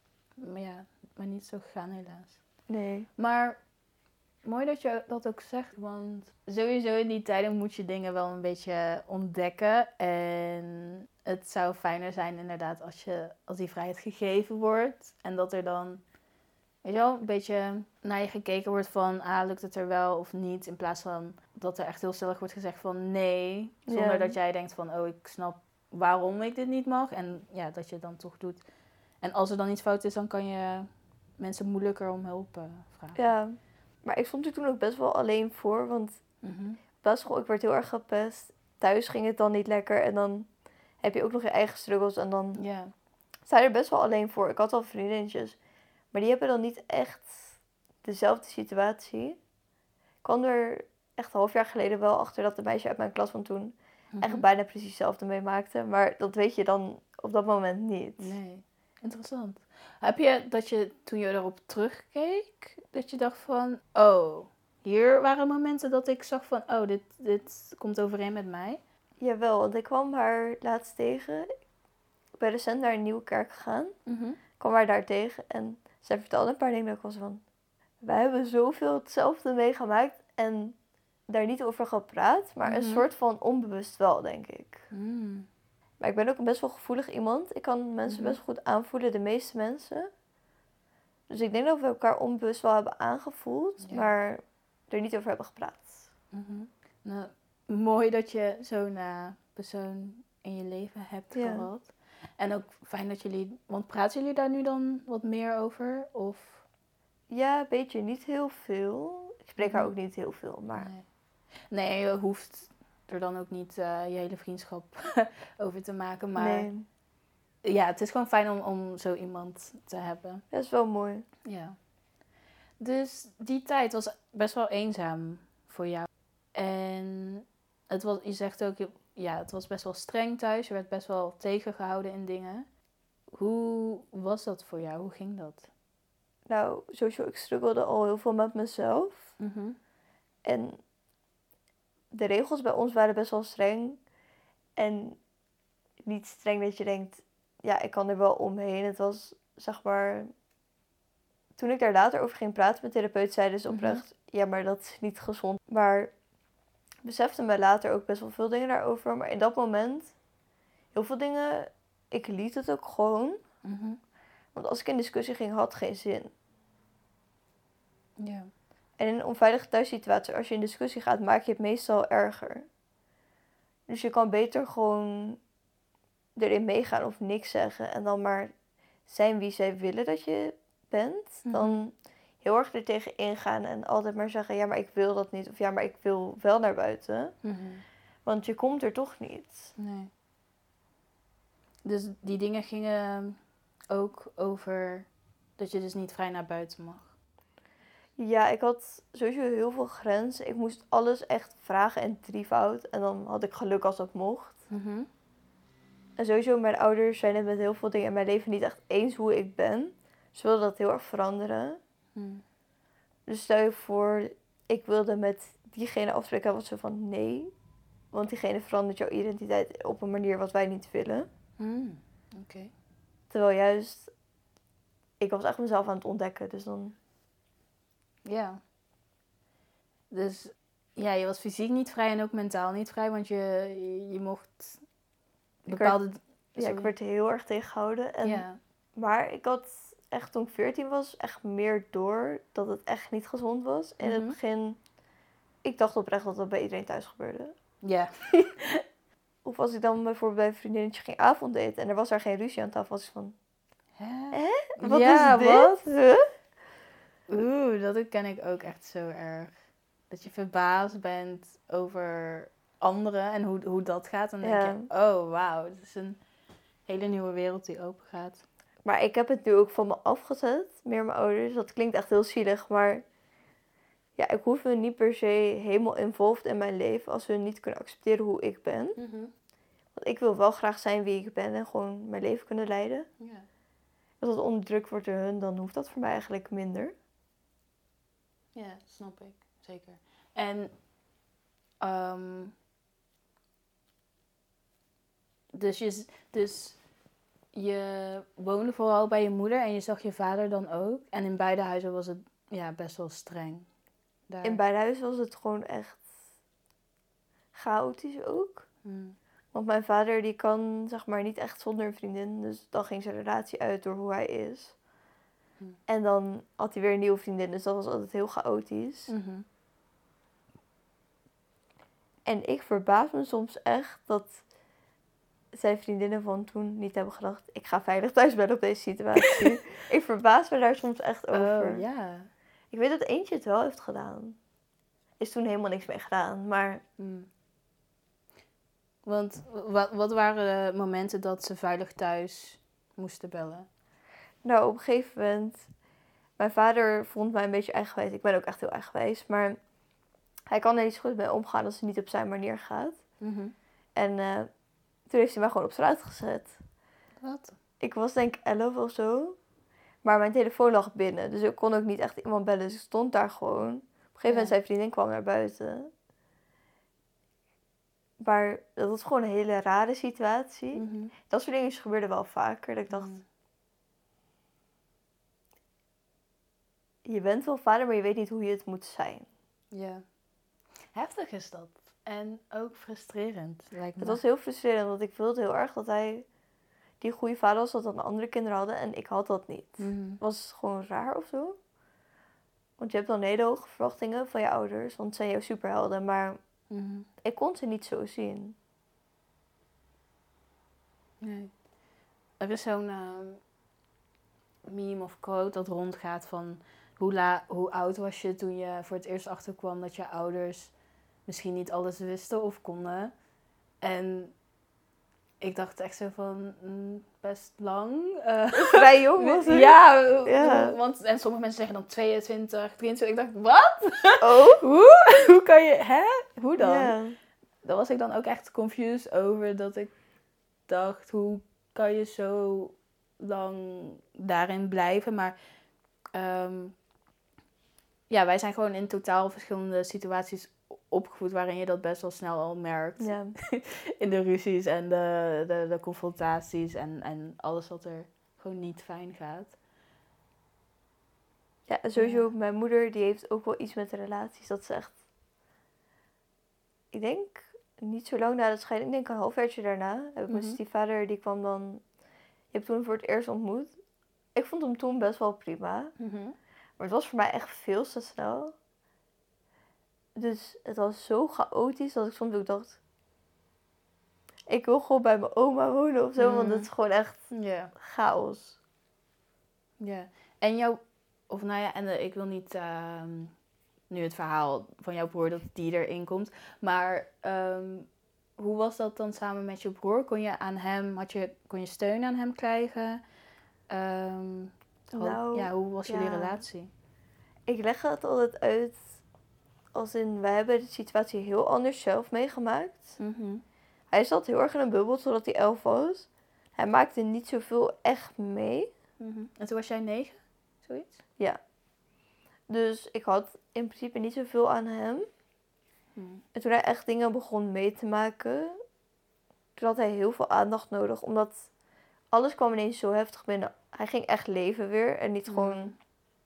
Maar niet zo gegaan helaas. nee. Maar mooi dat je dat ook zegt, want sowieso in die tijden moet je dingen wel een beetje ontdekken. En het zou fijner zijn inderdaad als die vrijheid gegeven wordt. En dat er dan, weet je wel, een beetje naar je gekeken wordt van, lukt het er wel of niet. In plaats van dat er echt heel stellig wordt gezegd van nee. Zonder dat jij denkt van, oh, ik snap waarom ik dit niet mag. En ja, dat je het dan toch doet. En als er dan iets fout is, dan kan je mensen moeilijker om hulp vragen. Ja, maar ik stond er toen ook best wel alleen voor. Want op basisschool, ik werd heel erg gepest. Thuis ging het dan niet lekker. En dan heb je ook nog je eigen struggles. En dan sta je er best wel alleen voor. Ik had al vriendinnetjes. Maar die hebben dan niet echt dezelfde situatie. Ik kwam er echt een half jaar geleden wel achter dat de meisje uit mijn klas van toen echt bijna precies hetzelfde meemaakte. Maar dat weet je dan op dat moment niet. Nee, interessant. Heb je dat je, toen je erop terugkeek, dat je dacht van, oh, hier waren momenten dat ik zag van, oh, dit komt overeen met mij? Jawel, want ik kwam haar laatst tegen. Ik ben recent naar een nieuwe kerk gegaan. Ik kwam haar daar tegen en zij vertelde een paar dingen dat ik was van... Wij hebben zoveel hetzelfde meegemaakt en daar niet over gepraat. Maar een soort van onbewust wel, denk ik. Maar ik ben ook een best wel gevoelig iemand. Ik kan mensen best wel goed aanvoelen, de meeste mensen. Dus ik denk dat we elkaar onbewust wel hebben aangevoeld, maar er niet over hebben gepraat. Nou, mooi dat je zo'n persoon in je leven hebt gehad. En ook fijn dat jullie, want praten jullie daar nu dan wat meer over? Of? Ja, een beetje, niet heel veel. Ik spreek haar ook niet heel veel, maar... Nee, je hoeft er dan ook niet je hele vriendschap over te maken. Maar nee. Ja, het is gewoon fijn om zo iemand te hebben. Dat is wel mooi. Ja. Dus die tijd was best wel eenzaam voor jou. En je zegt ook, het was best wel streng thuis. Je werd best wel tegengehouden in dingen. Hoe was dat voor jou? Hoe ging dat? Nou, sowieso, ik struggelde al heel veel met mezelf. En de regels bij ons waren best wel streng. En niet streng dat je denkt, ja, ik kan er wel omheen. Het was, zeg maar... Toen ik daar later over ging praten met therapeut, zeiden ze oprecht... Ja, maar dat is niet gezond. Maar ik besefte me later ook best wel veel dingen daarover. Maar in dat moment, heel veel dingen... Ik liet het ook gewoon. Want als ik in discussie ging, had het geen zin. Ja. En in een onveilige thuissituatie, als je in discussie gaat, maak je het meestal erger. Dus je kan beter gewoon erin meegaan of niks zeggen. En dan maar zijn wie zij willen dat je bent, dan heel erg er tegen ingaan en altijd maar zeggen, ja, maar ik wil dat niet. Of ja, maar ik wil wel naar buiten. Want je komt er toch niet. Nee. Dus die dingen gingen ook over dat je dus niet vrij naar buiten mag. Ja, ik had sowieso heel veel grenzen. Ik moest alles echt vragen en drievoud. En dan had ik geluk als dat mocht. En sowieso, mijn ouders zijn het met heel veel dingen in mijn leven niet echt eens hoe ik ben. Ze wilden dat heel erg veranderen. Dus stel je voor, ik wilde met diegene afspreken, was zo van nee. Want diegene verandert jouw identiteit op een manier wat wij niet willen. Oké. Terwijl juist, ik was echt mezelf aan het ontdekken. Dus dan... Ja. Dus ja, je was fysiek niet vrij en ook mentaal niet vrij, want je mocht bepaalde... ik werd heel erg tegengehouden. En, Ja. Maar ik had echt, toen ik 14 was, echt meer door dat het echt niet gezond was. In het begin, ik dacht oprecht dat dat bij iedereen thuis gebeurde. Ja. Of als ik dan bijvoorbeeld bij een vriendinnetje ging avondeten en er was daar geen ruzie aan tafel, was ik van... Hè? Wat Ja, is dit? wat? Huh? Dat ken ik ook echt zo erg. Dat je verbaasd bent over anderen en hoe dat gaat. En dan denk je, oh wauw, het is een hele nieuwe wereld die open gaat. Maar ik heb het nu ook van me afgezet, meer mijn ouders. Dat klinkt echt heel zielig, maar ja, ik hoef me niet per se helemaal involved in mijn leven als we niet kunnen accepteren hoe ik ben. Want ik wil wel graag zijn wie ik ben en gewoon mijn leven kunnen leiden. Ja. Als dat onderdrukt wordt door hun, dan hoeft dat voor mij eigenlijk minder. Ja, dat snap ik. Zeker. En dus je woonde vooral bij je moeder en je zag je vader dan ook. En in beide huizen was het best wel streng. Daar. In beide huizen was het gewoon echt chaotisch ook. Want mijn vader die kan zeg maar niet echt zonder een vriendin. Dus dan ging zijn relatie uit door hoe hij is. En dan had hij weer een nieuwe vriendin. Dus dat was altijd heel chaotisch. En ik verbaas me soms echt dat zijn vriendinnen van toen niet hebben gedacht... ik ga veilig thuis blijven op deze situatie. Ik verbaas me daar soms echt over. Oh, ja. Ik weet dat eentje het wel heeft gedaan. Is toen helemaal niks mee gedaan, maar... Want wat waren de momenten dat ze veilig thuis moesten bellen? Nou, op een gegeven moment... Mijn vader vond mij een beetje eigenwijs. Ik ben ook echt heel eigenwijs. Maar hij kan er niet zo goed mee omgaan als het niet op zijn manier gaat. En toen heeft hij mij gewoon op straat gezet. Wat? Ik was denk ik 11 of zo. Maar mijn telefoon lag binnen. Dus ik kon ook niet echt iemand bellen. Dus ik stond daar gewoon. Op een gegeven moment zijn vriendin kwam naar buiten. Maar dat was gewoon een hele rare situatie. Dat soort dingen gebeurden wel vaker. Dat ik dacht... Je bent wel vader, maar je weet niet hoe je het moet zijn. Ja. Heftig is dat. En ook frustrerend, lijkt me. Het was heel frustrerend, want ik wilde heel erg dat hij die goede vader was, dat dan andere kinderen hadden. En ik had dat niet. Het was gewoon raar of zo. Want je hebt dan hele hoge verwachtingen van je ouders, want het zijn jouw superhelden. Maar ik kon ze niet zo zien. Nee. Er is zo'n meme of quote dat rondgaat van... Hoe oud was je toen je voor het eerst achterkwam dat je ouders misschien niet alles wisten of konden? En ik dacht echt zo van, best lang. Vrij jong was het? Ja. Want, en sommige mensen zeggen dan 22, 23. Ik dacht, wat? Oh? Hoe kan je, hè? Hoe dan? Ja. Daar was ik dan ook echt confused over, dat ik dacht, hoe kan je zo lang daarin blijven? Maar wij zijn gewoon in totaal verschillende situaties opgevoed waarin je dat best wel snel al merkt. Ja. In de ruzies en de confrontaties en alles wat er gewoon niet fijn gaat. Ja, sowieso mijn moeder die heeft ook wel iets met de relaties. Dat ze echt... Ik denk niet zo lang na de scheiding, ik denk een halfjaartje daarna, heb ik mijn stiefvader, die kwam dan... Je hebt toen voor het eerst ontmoet. Ik vond hem toen best wel prima. Maar het was voor mij echt veel te snel. Dus het was zo chaotisch dat ik soms ook dacht... Ik wil gewoon bij mijn oma wonen of zo, want het is gewoon echt chaos. Ja. En jouw... Of nou ja, ik wil niet nu het verhaal van jouw broer dat die erin komt. Maar hoe was dat dan samen met je broer? Kon je steun aan hem krijgen? Hoe was jullie relatie? Ik leg het altijd uit als in, wij hebben de situatie heel anders zelf meegemaakt. Mhm. Hij zat heel erg in een bubbel totdat hij 11 was. Hij maakte niet zoveel echt mee. Mhm. En toen was jij 9? Zoiets? Ja. Dus ik had in principe niet zoveel aan hem. Mhm. En toen hij echt dingen begon mee te maken, toen had hij heel veel aandacht nodig. Omdat alles kwam ineens zo heftig binnen. Hij ging echt leven weer en niet gewoon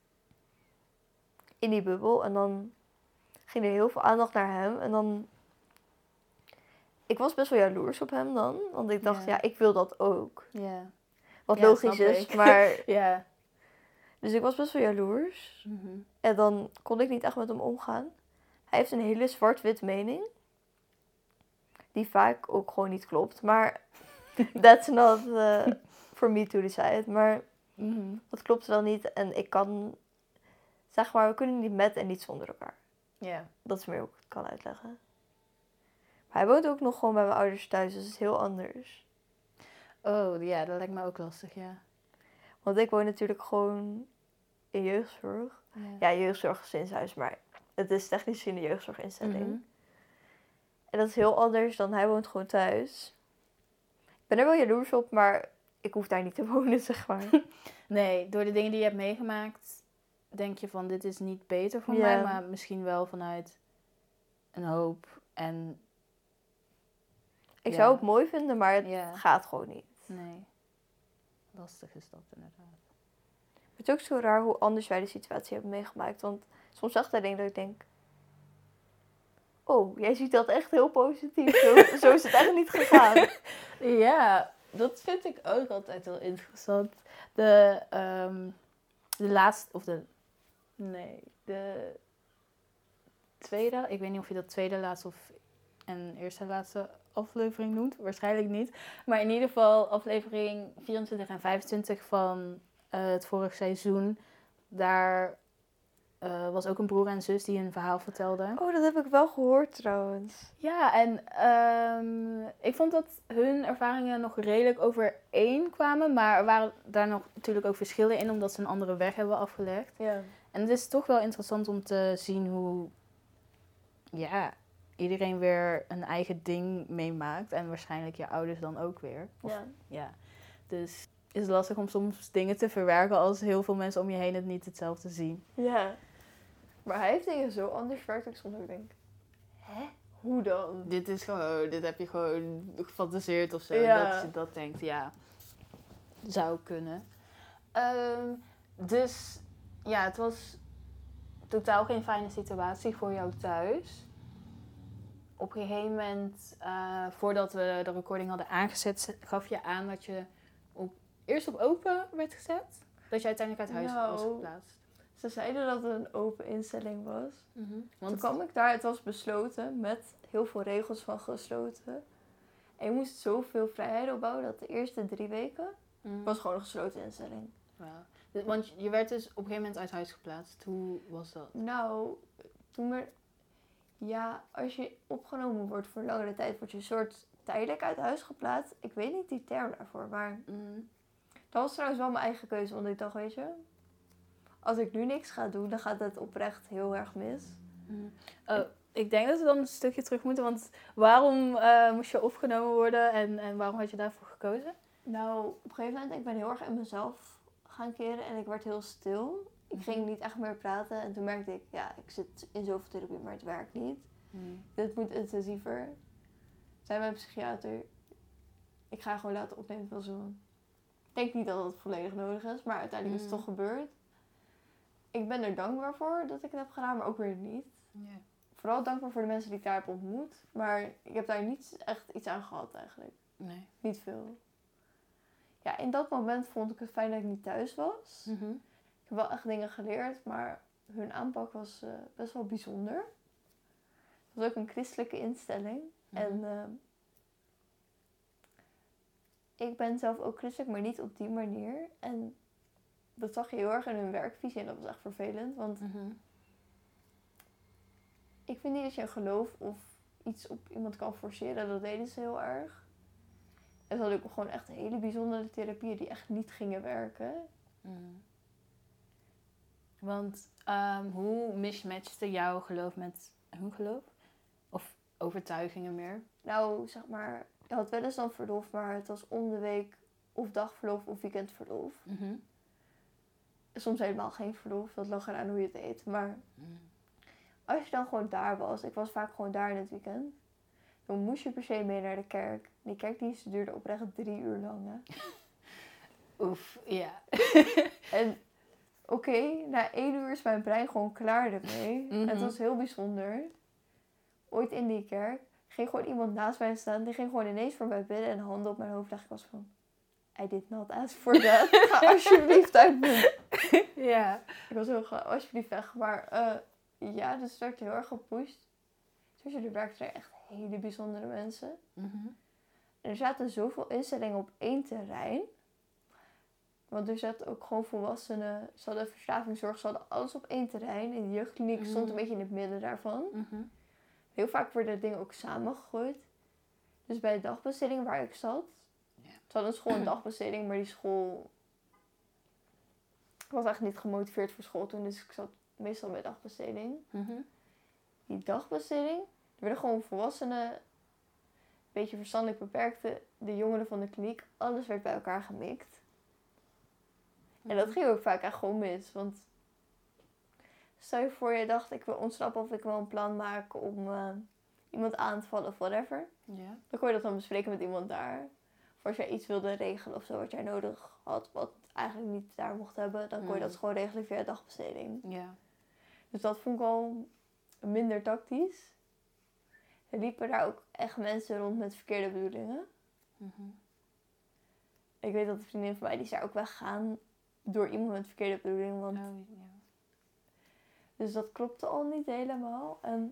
in die bubbel. En dan ging er heel veel aandacht naar hem. En dan... Ik was best wel jaloers op hem dan. Want ik dacht, Ja. ik wil dat ook. Ja. Wat Ja, logisch snap is, ik. maar... Ja. Dus ik was best wel jaloers. Mhm. En dan kon ik niet echt met hem omgaan. Hij heeft een hele zwart-wit mening. Die vaak ook gewoon niet klopt. Maar that's not for me to decide. Maar Mhm. dat klopt wel niet. En ik kan... Zeg maar, we kunnen niet met en niet zonder elkaar. Ja. Dat is meer hoe ik het kan uitleggen. Maar hij woont ook nog gewoon bij mijn ouders thuis. Dus het is heel anders. Oh, ja, dat lijkt me ook lastig, ja. Want ik woon natuurlijk gewoon in jeugdzorg. Ja, jeugdzorg gezinshuis, maar het is technisch gezien een jeugdzorginstelling. Mhm. En dat is heel anders dan hij woont gewoon thuis. Ik ben er wel jaloers op, maar ik hoef daar niet te wonen, zeg maar. Nee, door de dingen die je hebt meegemaakt, denk je van dit is niet beter voor Ja. mij, maar misschien wel vanuit een hoop. En Ik Ja. zou het mooi vinden, maar het Ja. gaat gewoon niet. nee, lastig is dat inderdaad. Het is ook zo raar hoe anders wij de situatie hebben meegemaakt. Want soms zegt hij dingen dat ik denk... Oh, jij ziet dat echt heel positief. Zo is het echt niet gegaan. Ja, dat vind ik ook altijd heel interessant. De tweede, ik weet niet of je dat tweede laatste of en eerste laatste aflevering noemt. Waarschijnlijk niet. Maar in ieder geval aflevering 24 en 25 van het vorige seizoen. Daar was ook een broer en zus die een verhaal vertelden. Oh, dat heb ik wel gehoord trouwens. Ja, en ik vond dat hun ervaringen nog redelijk overeenkwamen. Maar er waren daar nog natuurlijk ook verschillen in, omdat ze een andere weg hebben afgelegd. Ja. En het is toch wel interessant om te zien hoe iedereen weer een eigen ding meemaakt. En waarschijnlijk je ouders dan ook weer. Ja. Dus het is lastig om soms dingen te verwerken als heel veel mensen om je heen het niet hetzelfde zien. Ja. Maar hij heeft dingen zo anders verwerkt dat ik soms ook denk... Hè? Hoe dan? Dit heb je gewoon gefantaseerd of zo. Ja. Dat je dat denkt, ja, zou kunnen. Dus ja, het was totaal geen fijne situatie voor jou thuis. Op een gegeven moment, voordat we de recording hadden aangezet, gaf je aan dat je eerst op open werd gezet. Dat je uiteindelijk uit huis was geplaatst. Ze zeiden dat het een open instelling was. Want Toen kwam ik daar, het was besloten met heel veel regels van gesloten. En je moest zoveel vrijheid opbouwen dat de eerste 3 weken was gewoon een gesloten instelling. Wauw. Want je werd dus op een gegeven moment uit huis geplaatst. Hoe was dat? Nou, toen we... Ja, als je opgenomen wordt voor langere tijd, word je een soort tijdelijk uit huis geplaatst. Ik weet niet die term daarvoor, maar dat was trouwens wel mijn eigen keuze. Want ik dacht, weet je, als ik nu niks ga doen, dan gaat het oprecht heel erg mis. Oh, ik denk dat we dan een stukje terug moeten. Want waarom moest je opgenomen worden en waarom had je daarvoor gekozen? Nou, op een gegeven moment, ik ben heel erg in mezelf gaan keren en ik werd heel stil. Ik ging niet echt meer praten en toen merkte ik, ja, ik zit in zoveel therapie, maar het werkt niet. Dit moet intensiever. Zei mijn psychiater, ik ga gewoon laten opnemen veel zo. Ik denk niet dat het volledig nodig is, maar uiteindelijk is het toch gebeurd. Ik ben er dankbaar voor dat ik het heb gedaan, maar ook weer niet. Ja. Vooral dankbaar voor de mensen die ik daar heb ontmoet, maar ik heb daar niet echt iets aan gehad eigenlijk. Nee. Niet veel. Ja, in dat moment vond ik het fijn dat ik niet thuis was. Ik heb wel echt dingen geleerd, maar hun aanpak was best wel bijzonder. Het was ook een christelijke instelling. En ik ben zelf ook christelijk, maar niet op die manier. En dat zag je heel erg in hun werkvisie en dat was echt vervelend. Want ik vind niet dat je een geloof of iets op iemand kan forceren. Dat deden ze heel erg. En ze hadden ook gewoon echt hele bijzondere therapieën die echt niet gingen werken. Want hoe mismatchte jouw geloof met hun geloof? Of overtuigingen meer? Nou, zeg maar, je had wel eens dan verlof, maar het was om de week of dagverlof of weekendverlof. Soms helemaal geen verlof, dat lag eraan hoe je het eet. Maar als je dan gewoon daar was, ik was vaak gewoon daar in het weekend. Dan moest je per se mee naar de kerk. Die kerkdienst duurde oprecht 3 uur lang. Hè? Oef, ja. En oké, na 1 uur is mijn brein gewoon klaar ermee. En het was heel bijzonder. Ooit in die kerk ging gewoon iemand naast mij staan. Die ging gewoon ineens voor mij bidden en handen op mijn hoofd leggen. Ik was van, I did not ask for that. Ga alsjeblieft uit me. Ja. Ik was heel graag, alsjeblieft weg. Maar ja, dus het werd heel erg gepusht. Dus er werkten er echt hele bijzondere mensen. En er zaten zoveel instellingen op 1 terrein. Want er zaten ook gewoon volwassenen. Ze hadden verslavingszorg, ze hadden alles op 1 terrein. En de jeugdkliniek stond een beetje in het midden daarvan. Heel vaak worden dingen ook samengegooid. Dus bij de dagbesteding waar ik zat. Ze hadden een school een dagbesteding, maar die school... Ik was echt niet gemotiveerd voor school toen, dus ik zat meestal bij dagbesteding. Die dagbesteding, er werden gewoon volwassenen, een beetje verstandelijk beperkte, de jongeren van de kliniek, alles werd bij elkaar gemikt. En dat ging ook vaak echt gewoon mis, want stel je voor je dacht, ik wil ontsnappen of ik wil een plan maken om iemand aan te vallen of whatever. Ja. Dan kon je dat dan bespreken met iemand daar. Of als jij iets wilde regelen of zo, wat jij nodig had, wat eigenlijk niet daar mocht hebben, dan kon je dat gewoon regelen via dagbesteding. Ja. Dus dat vond ik al minder tactisch. Er liepen daar ook echt mensen rond met verkeerde bedoelingen. Ik weet dat een vriendin van mij, die is daar ook weggegaan door iemand met verkeerde bedoelingen. Want... Dus dat klopte al niet helemaal. En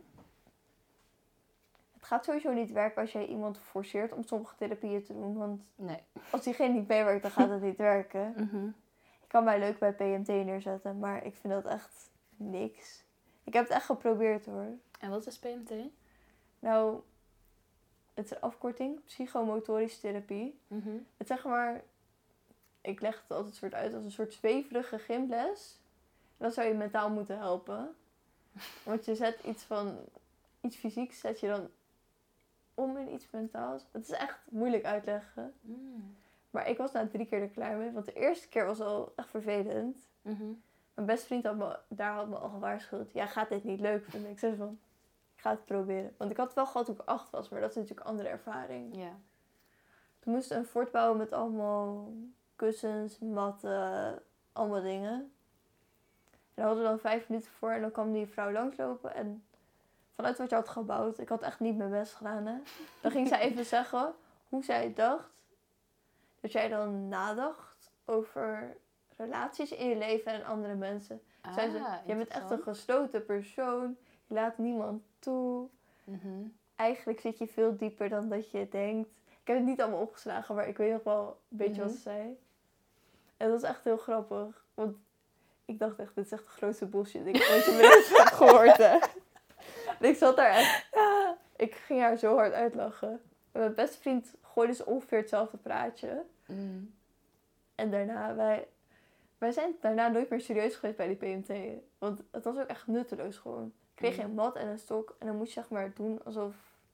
het gaat sowieso niet werken als jij iemand forceert om sommige therapieën te doen. Want als diegene niet meewerkt, dan gaat het niet werken. Ik kan mij leuk bij PMT neerzetten, maar ik vind dat echt niks. Ik heb het echt geprobeerd hoor. En wat is PMT? Nou, het is een afkorting, psychomotorische therapie. Het zeg maar, ik leg het altijd soort uit als een soort zweverige gymles. En dan zou je mentaal moeten helpen. Want je zet iets fysieks zet je dan om in iets mentaals. Het is echt moeilijk uitleggen. Maar ik was na 3 keer er klaar mee. Want de eerste keer was al echt vervelend. Mijn beste vriend had me al gewaarschuwd. Jij gaat dit niet leuk vinden. Ik zei van, ik ga het proberen. Want ik had het wel gehad toen ik 8 was. Maar dat is natuurlijk een andere ervaring. Ja. Toen moesten we een fort bouwen met allemaal kussens, matten, allemaal dingen. En daar hadden we dan 5 minuten voor. En dan kwam die vrouw langslopen. En vanuit wat je had gebouwd. Ik had echt niet mijn best gedaan. Hè? Dan ging zij even zeggen hoe zij dacht. Dat jij dan nadacht over relaties in je leven en andere mensen. Zei ze, je bent echt een gesloten persoon. Je laat niemand toe. Eigenlijk zit je veel dieper dan dat je denkt. Ik heb het niet allemaal opgeslagen, maar ik weet nog wel een beetje wat ze zei. En dat was echt heel grappig. Want ik dacht echt, dit is echt de grootste bullshit die ik ooit in mijn leven heb gehoord. Hè. En ik zat daar echt... Ik ging haar zo hard uitlachen. En mijn beste vriend gooide dus ongeveer hetzelfde praatje. En daarna, wij zijn daarna nooit meer serieus geweest bij die PMT. Want het was ook echt nutteloos gewoon. Ik kreeg een mat en een stok. En dan moest je zeg maar doen alsof...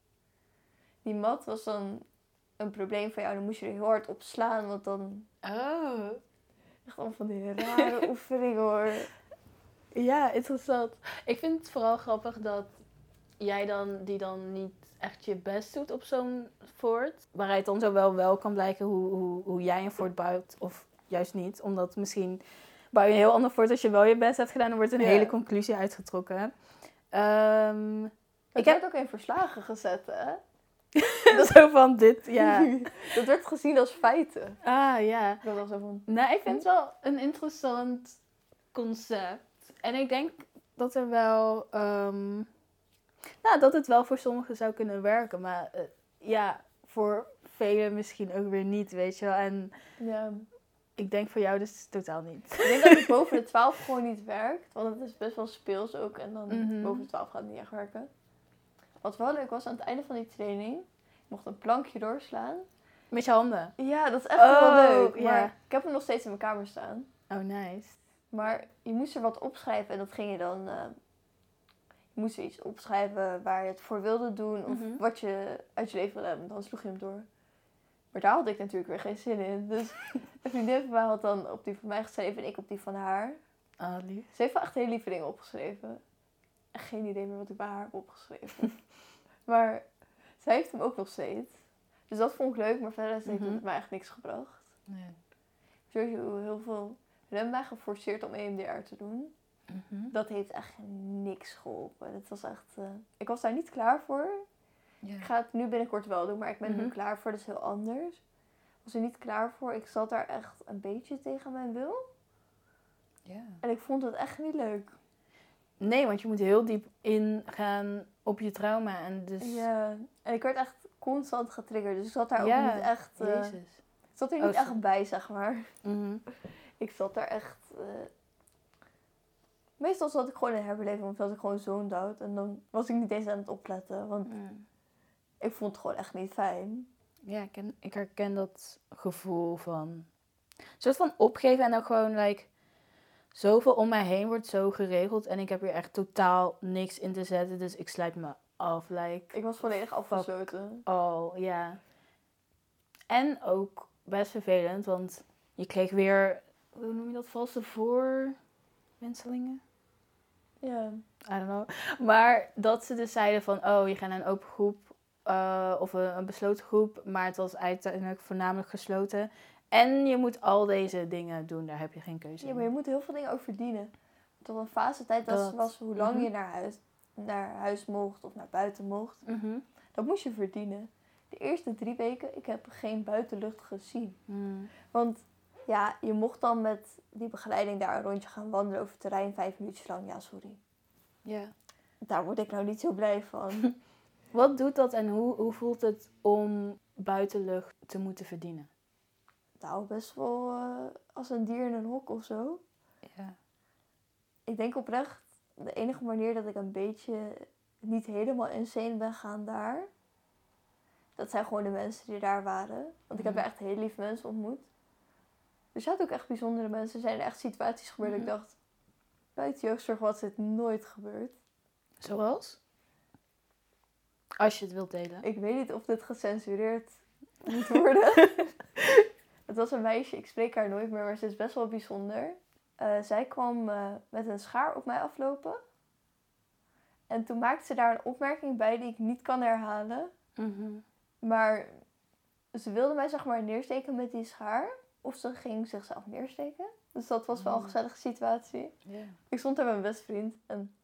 Die mat was dan een probleem van jou. Dan moest je er heel hard op slaan. Want dan... Oh. Echt allemaal van die rare oefeningen hoor. Ja, interessant. Ik vind het vooral grappig dat jij die dan niet echt je best doet op zo'n fort. Waaruit dan zo wel kan blijken hoe jij een fort bouwt of juist niet. Omdat misschien bouw je een heel ander fort als je wel je best hebt gedaan. Dan wordt een hele conclusie uitgetrokken. Ik heb ook in verslagen gezet, hè? Dat zo van dit, ja. Dat werd gezien als feiten. Ah, ja. Dat was zo van... Nou, ik vind het wel een interessant concept. En ik denk dat er wel... dat het wel voor sommigen zou kunnen werken. Maar ja, voor velen misschien ook weer niet, weet je wel. En Ja. Ik denk voor jou dus totaal niet. Ik denk dat het boven de 12 gewoon niet werkt. Want het is best wel speels ook. En dan Mhm. boven de 12 gaat het niet echt werken. Wat wel leuk was, aan het einde van die training... Ik mocht een plankje doorslaan. Met je handen? Ja, dat is echt wel leuk. ja. Maar ik heb hem nog steeds in mijn kamer staan. Oh, nice. Maar je moest er wat opschrijven. En dat ging je dan... je moest er iets opschrijven waar je het voor wilde doen. Of Mhm. wat je uit je leven wilde hebben. Dan sloeg je hem door. Maar daar had ik natuurlijk weer geen zin in. Dus een vriendin van mij had dan op die van mij geschreven en ik op die van haar. Oh, lief. Ze heeft wel echt hele lieve dingen opgeschreven. Echt geen idee meer wat ik bij haar heb opgeschreven. Maar zij heeft hem ook nog steeds. Dus dat vond ik leuk, maar verder heeft Mhm. het mij echt niks gebracht. Nee. Sowieso heel veel mij geforceerd om EMDR te doen. Mhm. Dat heeft echt niks geholpen. Het was echt... ik was daar niet klaar voor. Ja. Ik ga het nu binnenkort wel doen, maar ik ben er nu Mhm. klaar voor. Dat is heel anders. Ik was er niet klaar voor. Ik zat daar echt een beetje tegen mijn wil. Ja. En ik vond het echt niet leuk. Nee, want je moet heel diep ingaan op je trauma. En dus... Ja. En ik werd echt constant getriggerd. Dus ik zat daar Ja, ook niet echt... Jezus. ik zat er Oh, niet echt sorry. bij, zeg maar. Mhm. Ik zat daar echt... meestal zat ik gewoon in herbeleving. Of zat ik gewoon zoned out. En dan was ik niet eens aan het opletten. Want Mm. ik vond het gewoon echt niet fijn. Ja, ik herken dat gevoel van... Een soort van opgeven en ook gewoon, like... Zoveel om mij heen wordt zo geregeld. En ik heb hier echt totaal niks in te zetten. Dus ik sluit me af, like... Ik was volledig afgesloten. Oh, ja. En ook best vervelend, want je kreeg weer... Hoe noem je dat? Valse voorwenselingen? Ja. I don't know. Maar dat ze dus zeiden van... Oh, je gaat naar een open groep. Of een besloten groep. Maar het was uiteindelijk voornamelijk gesloten. En je moet al deze dingen doen. Daar heb je geen keuze Ja, in. maar je moet heel veel dingen ook verdienen. Tot een fase tijd Dat. was hoe lang Mhm. je naar huis mocht of naar buiten mocht. Mhm. Dat moest je verdienen. De eerste 3 weken, ik heb geen buitenlucht gezien. Mm. Want ja, je mocht dan met die begeleiding daar een rondje gaan wandelen over het terrein 5 minuutjes lang. Ja, sorry. Ja. Daar word ik nou niet zo blij van. Wat doet dat en hoe voelt het om buitenlucht te moeten verdienen? Nou, best wel als een dier in een hok of zo. Ja. Ik denk oprecht, de enige manier dat ik een beetje niet helemaal insane ben gaan daar... Dat zijn gewoon de mensen die daar waren. Want ik heb Mhm. er echt heel lieve mensen ontmoet. Er zaten ook echt bijzondere mensen. Er zijn er echt situaties gebeurd dat ik Mhm. dacht... Buiten jeugdzorg was dit nooit gebeurd. Zoals? Als je het wilt delen. Ik weet niet of dit gecensureerd moet worden. Het was een meisje, ik spreek haar nooit meer, maar ze is best wel bijzonder. Zij kwam met een schaar op mij aflopen. En toen maakte ze daar een opmerking bij die ik niet kan herhalen. Mhm. Maar ze wilde mij zeg maar neersteken met die schaar. Of ze ging zichzelf neersteken. Dus dat was wel een gezellige situatie. Ja. Ik stond daar met mijn beste vriend. En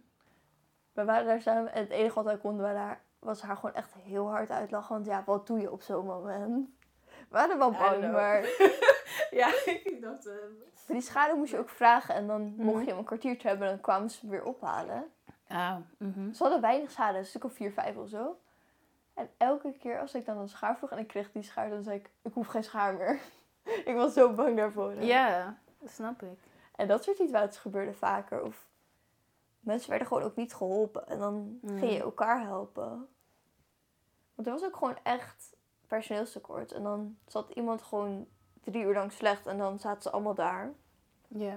we waren daar samen. En het enige wat wij konden was haar gewoon echt heel hard uitlachen. Want ja, wat doe je op zo'n moment? We waren wel I don't bang, know. maar... Ja, ik dacht... Voor die schade moest je ook vragen. En dan mocht je hem een kwartiertje hebben. En dan kwamen ze weer ophalen. Ah, mhm. Ze hadden weinig schade. Een stuk of 4, 5 of zo. En elke keer als ik dan een schaar vroeg en ik kreeg die schaar, dan zei ik hoef geen schaar meer. Ik was zo bang daarvoor. Hè. Ja, dat snap ik. En dat soort situaties gebeurden vaker. Of mensen werden gewoon ook niet geholpen. En dan ging je elkaar helpen. Want er was ook gewoon echt personeelstekort. En dan zat iemand gewoon 3 uur lang slecht en dan zaten ze allemaal daar. Ja.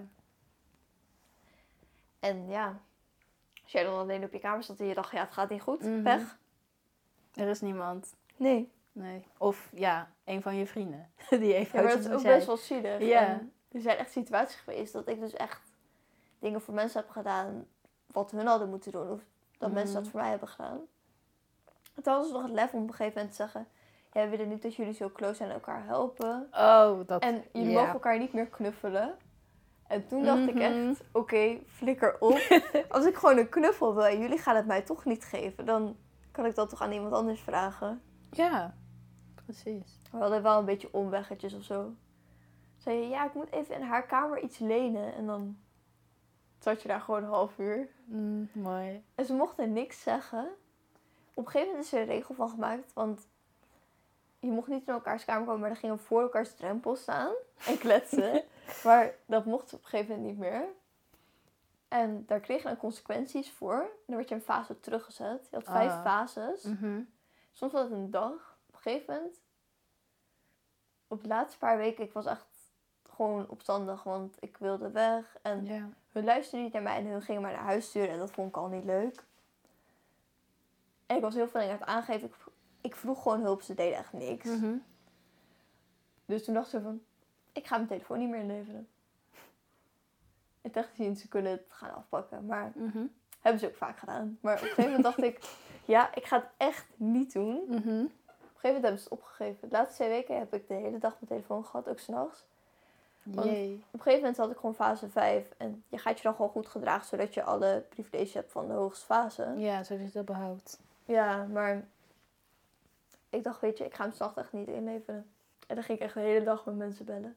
En ja, als jij dan alleen op je kamer zat en je dacht, ja, het gaat niet goed, Mhm. weg. Er is niemand. Nee. Nee. Of ja, een van je vrienden. Die even Ja, maar uit dat is het ook zei. best wel zielig. Ja. En er zijn echt situaties geweest dat ik dus echt dingen voor mensen heb gedaan wat hun hadden moeten doen. Of dat mensen dat voor mij hebben gedaan. En toen hadden ze nog het lef om op een gegeven moment te zeggen... Ja, we willen niet dat jullie zo close zijn en elkaar helpen. Oh, dat... En jullie ja. mogen elkaar niet meer knuffelen. En toen dacht ik Mhm. echt, oké, flikker op. Als ik gewoon een knuffel wil en jullie gaan het mij toch niet geven... dan kan ik dat toch aan iemand anders vragen. Ja, precies. We hadden wel een beetje omweggetjes of zo. Zei je, ja, ik moet even in haar kamer iets lenen. En dan zat je daar gewoon een half uur. Mooi. En ze mochten niks zeggen. Op een gegeven moment is er een regel van gemaakt. Want je mocht niet in elkaars kamer komen, maar dan gingen we voor elkaars drempel staan en kletsen. Maar dat mocht op een gegeven moment niet meer. En daar kreeg je dan consequenties voor. Dan werd je een fase teruggezet. Je had 5 fases. Mhm. Soms was het een dag. Op een gegeven moment, op de laatste paar weken, ik was echt gewoon opstandig, want ik wilde weg. En Ja. hun luisterden niet naar mij en hun gingen mij naar huis sturen. En dat vond ik al niet leuk. En ik was heel veel dingen aan het aangeven. Ik vroeg gewoon hulp, ze deden echt niks. Mhm. Dus toen dacht ze van, ik ga mijn telefoon niet meer inleveren. En technisch gezien, ze kunnen het gaan afpakken. Maar Mhm. hebben ze ook vaak gedaan. Maar op een gegeven moment dacht ik, ja, ik ga het echt niet doen. Op Mhm. een gegeven moment hebben ze het opgegeven. De laatste 2 weken heb ik de hele dag mijn telefoon gehad, ook 's nachts. Want Jee. op een gegeven moment had ik gewoon fase 5. En je gaat je dan gewoon goed gedragen, zodat je alle privileges hebt van de hoogste fase. Ja, zodat je dat behoudt. Ja, maar ik dacht, weet je, ik ga hem 's nachts echt niet inleveren. En dan ging ik echt de hele dag met mensen bellen.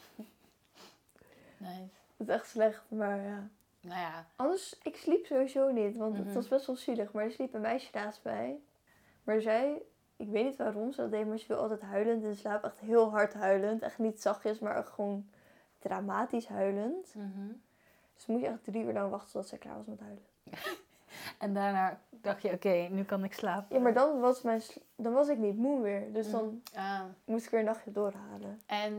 Nice. Dat is echt slecht, maar ja. Nou ja. Anders, ik sliep sowieso niet, want Mhm. het was best wel zielig. Maar er sliep een meisje naast mij. Maar zij, ik weet niet waarom ze dat deed, maar ze viel altijd huilend in slaap. Echt heel hard huilend. Echt niet zachtjes, maar echt gewoon dramatisch huilend. Mhm. Dus moet je echt 3 uur lang wachten tot zij klaar was met huilen. En daarna dacht je, oké, nu kan ik slapen. Ja, maar dan was ik niet moe meer. Dus dan Ah. moest ik weer een nachtje doorhalen. En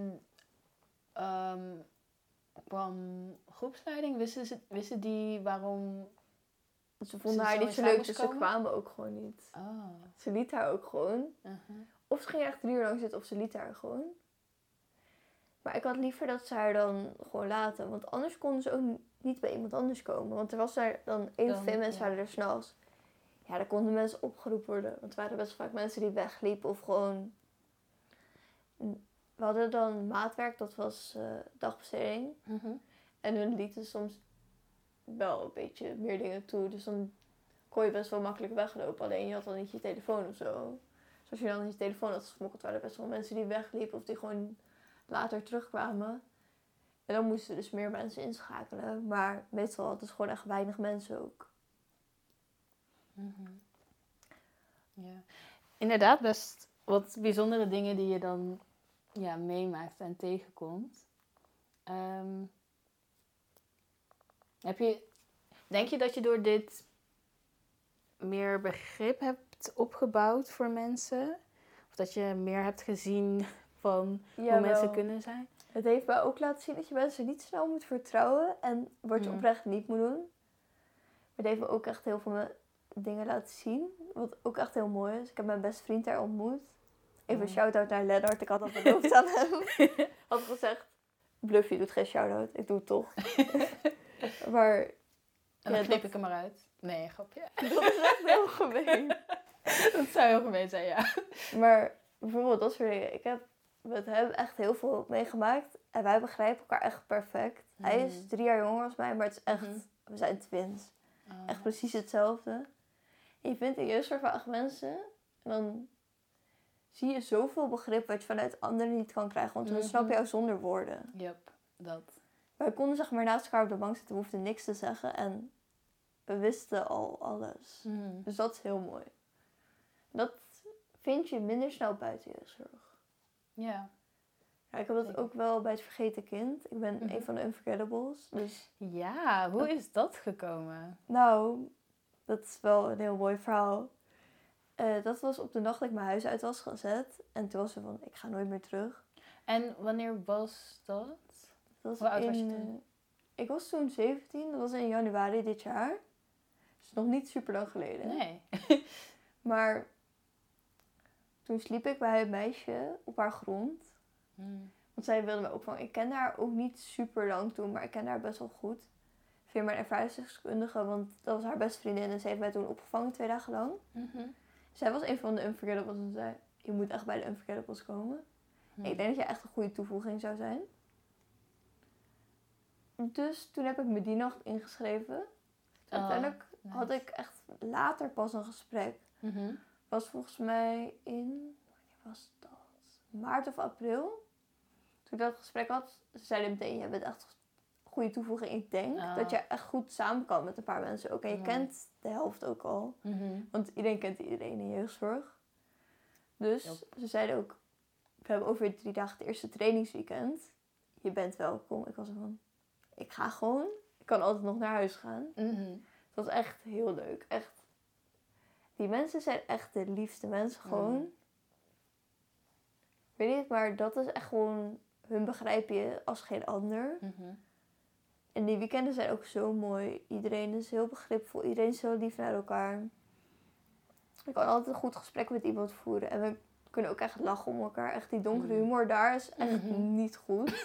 kwam groepsleiding? Wisten die waarom... Ze vonden Ze haar zo niet in zo slaap leuk, moest dus ze komen? kwamen ook gewoon niet. Oh. Ze liet haar ook gewoon. Uh-huh. Of ze ging echt 3 uur lang zitten of ze liet haar gewoon. Maar ik had liever dat ze haar dan gewoon laten. Want anders konden ze ook niet bij iemand anders komen. Want er was daar dan 1 of Dan, 2 mensen ja. waren er s'nachts. Ja, dan konden mensen opgeroepen worden. Want er waren best vaak mensen die wegliepen of gewoon... We hadden dan maatwerk, dat was dagbesteding. Mhm. En hun lieten soms wel een beetje meer dingen toe. Dus dan kon je best wel makkelijk weglopen. Alleen je had dan niet je telefoon of zo. Dus als je dan niet je telefoon had gesmokkeld, waren er best wel mensen die wegliepen. Of die gewoon later terugkwamen. En dan moesten dus meer mensen inschakelen. Maar meestal hadden ze gewoon echt weinig mensen ook. Mhm. Ja. Inderdaad, best wat bijzondere dingen die je dan meemaakt en tegenkomt. Denk je dat je door dit meer begrip hebt opgebouwd voor mensen? Of dat je meer hebt gezien van hoe Jawel. mensen kunnen zijn? Het heeft mij ook laten zien dat je mensen niet snel moet vertrouwen. En wat je oprecht niet moet doen. Maar het heeft me ook echt heel veel dingen laten zien. Wat ook echt heel mooi is. Ik heb mijn beste vriend daar ontmoet. Even een shout-out naar Lennart. Ik had dat beloofd aan hem. Had gezegd, bluff, je doet geen shout-out. Ik doe het toch. Maar En dan knip ik hem eruit. Nee, grapje. dat is echt heel gemeen. Dat zou heel gemeen zijn, ja. Maar bijvoorbeeld dat soort dingen. Ik heb met hem echt heel veel meegemaakt. En wij begrijpen elkaar echt perfect. Hij is 3 jaar jonger als mij, maar het is echt... We zijn twins. Echt precies hetzelfde. En je vindt in jeugdzorg echt mensen. En dan zie je zoveel begrip wat je vanuit anderen niet kan krijgen. Want dan snap je jou zonder woorden. Yep, dat. Wij konden zeg maar naast elkaar op de bank zitten. We hoefden niks te zeggen. En we wisten al alles. Dus dat is heel mooi. Dat vind je minder snel buiten jeugdzorg. Ja. Ja, ik heb dat ook wel bij het vergeten kind. Ik ben een van de unforgettables. Dus Ja, hoe is dat gekomen? nou, dat is wel een heel mooi verhaal. Dat was op de nacht dat ik mijn huis uit was gezet. En toen was ze van, ik ga nooit meer terug. En wanneer was dat? Dat was Hoe oud was je toen? Ik was toen 17. Dat was in januari dit jaar. Dus nog niet super lang geleden. Nee. Maar toen sliep ik bij een meisje op haar grond. Want zij wilde me opvangen. Ik kende haar ook niet super lang toen, maar ik kende haar best wel goed. Via mijn ervaringsdeskundige, want dat was haar beste vriendin. En ze heeft mij toen opgevangen 2 dagen lang. Zij was een van de unforgettables en zei, je moet echt bij de unforgettables komen. Ik denk dat je echt een goede toevoeging zou zijn. Dus toen heb ik me die nacht ingeschreven. Uiteindelijk had ik echt later pas een gesprek. Was volgens mij in, wanneer was dat? Maart of april. Toen ik dat gesprek had, ze zeiden meteen, je bent echt een goede toevoeging. Ik denk dat je echt goed samen kan met een paar mensen ook. En je kent de helft ook al. Want iedereen kent iedereen in jeugdzorg. Dus Ja. ze zeiden ook, we hebben over 3 dagen het eerste trainingsweekend. Je bent welkom. Ik was zo van, ik ga gewoon. Ik kan altijd nog naar huis gaan. Mhm. Het was echt heel leuk. Echt. Die mensen zijn echt de liefste mensen gewoon. Mm. Ik weet niet, maar dat is echt gewoon... Hun begrijp je als geen ander. Mhm. En die weekenden zijn ook zo mooi. Iedereen is heel begripvol. Iedereen is zo lief naar elkaar. Ik kan altijd een goed gesprek met iemand voeren. En we kunnen ook echt lachen om elkaar. Echt die donkere humor daar is echt Mhm. niet goed.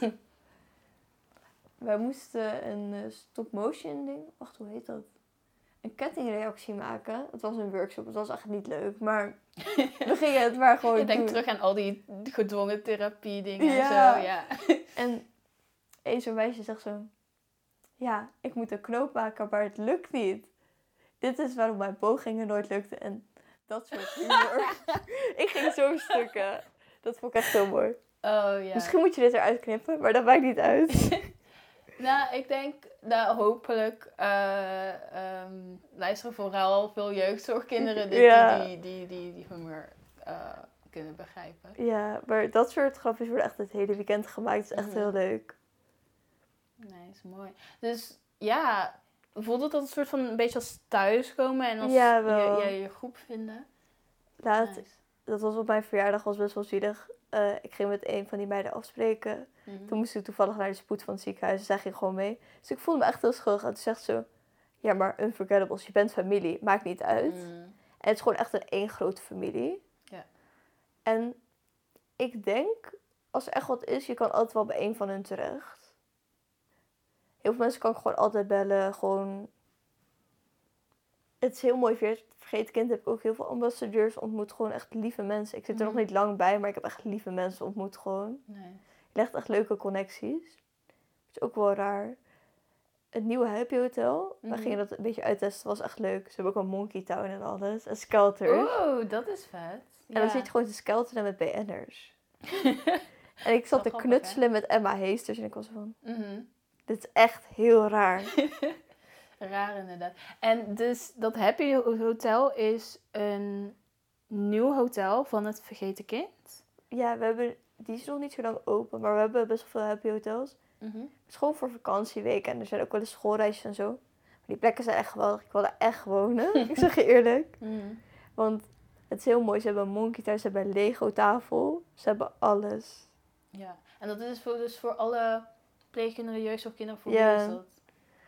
Wij moesten een stop-motion ding... Wacht, hoe heet dat? Een kettingreactie maken. Het was een workshop. Het was echt niet leuk. Maar we gingen het maar gewoon Ik denk doen. terug aan al die gedwongen therapie dingen en Ja. zo. Ja. En een zo'n meisje zegt zo... Ja, ik moet een knoop maken, maar het lukt niet. Dit is waarom mijn pogingen nooit lukten. En dat soort humor. Ik ging zo stukken. Dat vond ik echt zo mooi. Oh ja. Misschien moet je dit eruit knippen, maar dat maakt niet uit. Nou, ik denk, hopelijk luisteren vooral veel jeugdzorgkinderen Ja. die humor kunnen begrijpen. Ja, maar dat soort grapjes worden echt het hele weekend gemaakt. Het is echt Mhm. heel leuk. Nee, is mooi. Dus ja, voelt het dat een soort van een beetje als thuiskomen en als Ja, wel. je groep vinden? Laat, Nice. dat was op mijn verjaardag, was best wel zielig. Ik ging met een van die meiden afspreken. Mhm. Toen moest ik toevallig naar de spoed van het ziekenhuis. Dus zij ging gewoon mee. Dus ik voelde me echt heel schuldig. En toen zegt ze... Ja, maar unforgettables. Je bent familie. Maakt niet uit. Mhm. En het is gewoon echt een één grote familie. Ja. En ik denk... Als er echt wat is... Je kan altijd wel bij één van hun terecht. Heel veel mensen kan ik gewoon altijd bellen. Gewoon... Het is heel mooi. Via het Vergeten Kind heb ik ook heel veel ambassadeurs ontmoet. Gewoon echt lieve mensen. Ik zit er nog Mhm. niet lang bij. Maar ik heb echt lieve mensen ontmoet gewoon. Nee. Je legt echt leuke connecties. Dat is ook wel raar. Het nieuwe Happy Hotel. Mhm. We gingen dat een beetje uittesten. Was echt leuk. Ze hebben ook een Monkey Town en alles. En Skelter. Oeh, dat is vet. En dan zit je gewoon te skelteren met BN'ers. En ik zat te Wel grappig, knutselen met Emma Heesters. En ik was van... Mhm. Dit is echt heel raar. Raar inderdaad. En dus dat Happy Hotel is een nieuw hotel van het Vergeten Kind? Ja, die is nog niet zo lang open. Maar we hebben best wel veel Happy Hotels. Mhm. Het is gewoon voor vakantieweken. En er zijn ook wel eens schoolreisjes en zo. Maar die plekken zijn echt geweldig. Ik wil daar echt wonen. Ik zeg je eerlijk. Mhm. Want het is heel mooi. Ze hebben een Monkey Town. Ze hebben een Lego tafel. Ze hebben alles. Ja, en dat is dus voor alle pleegkinderen, jeugdzorgkinderen, voor Ja. wie is dat?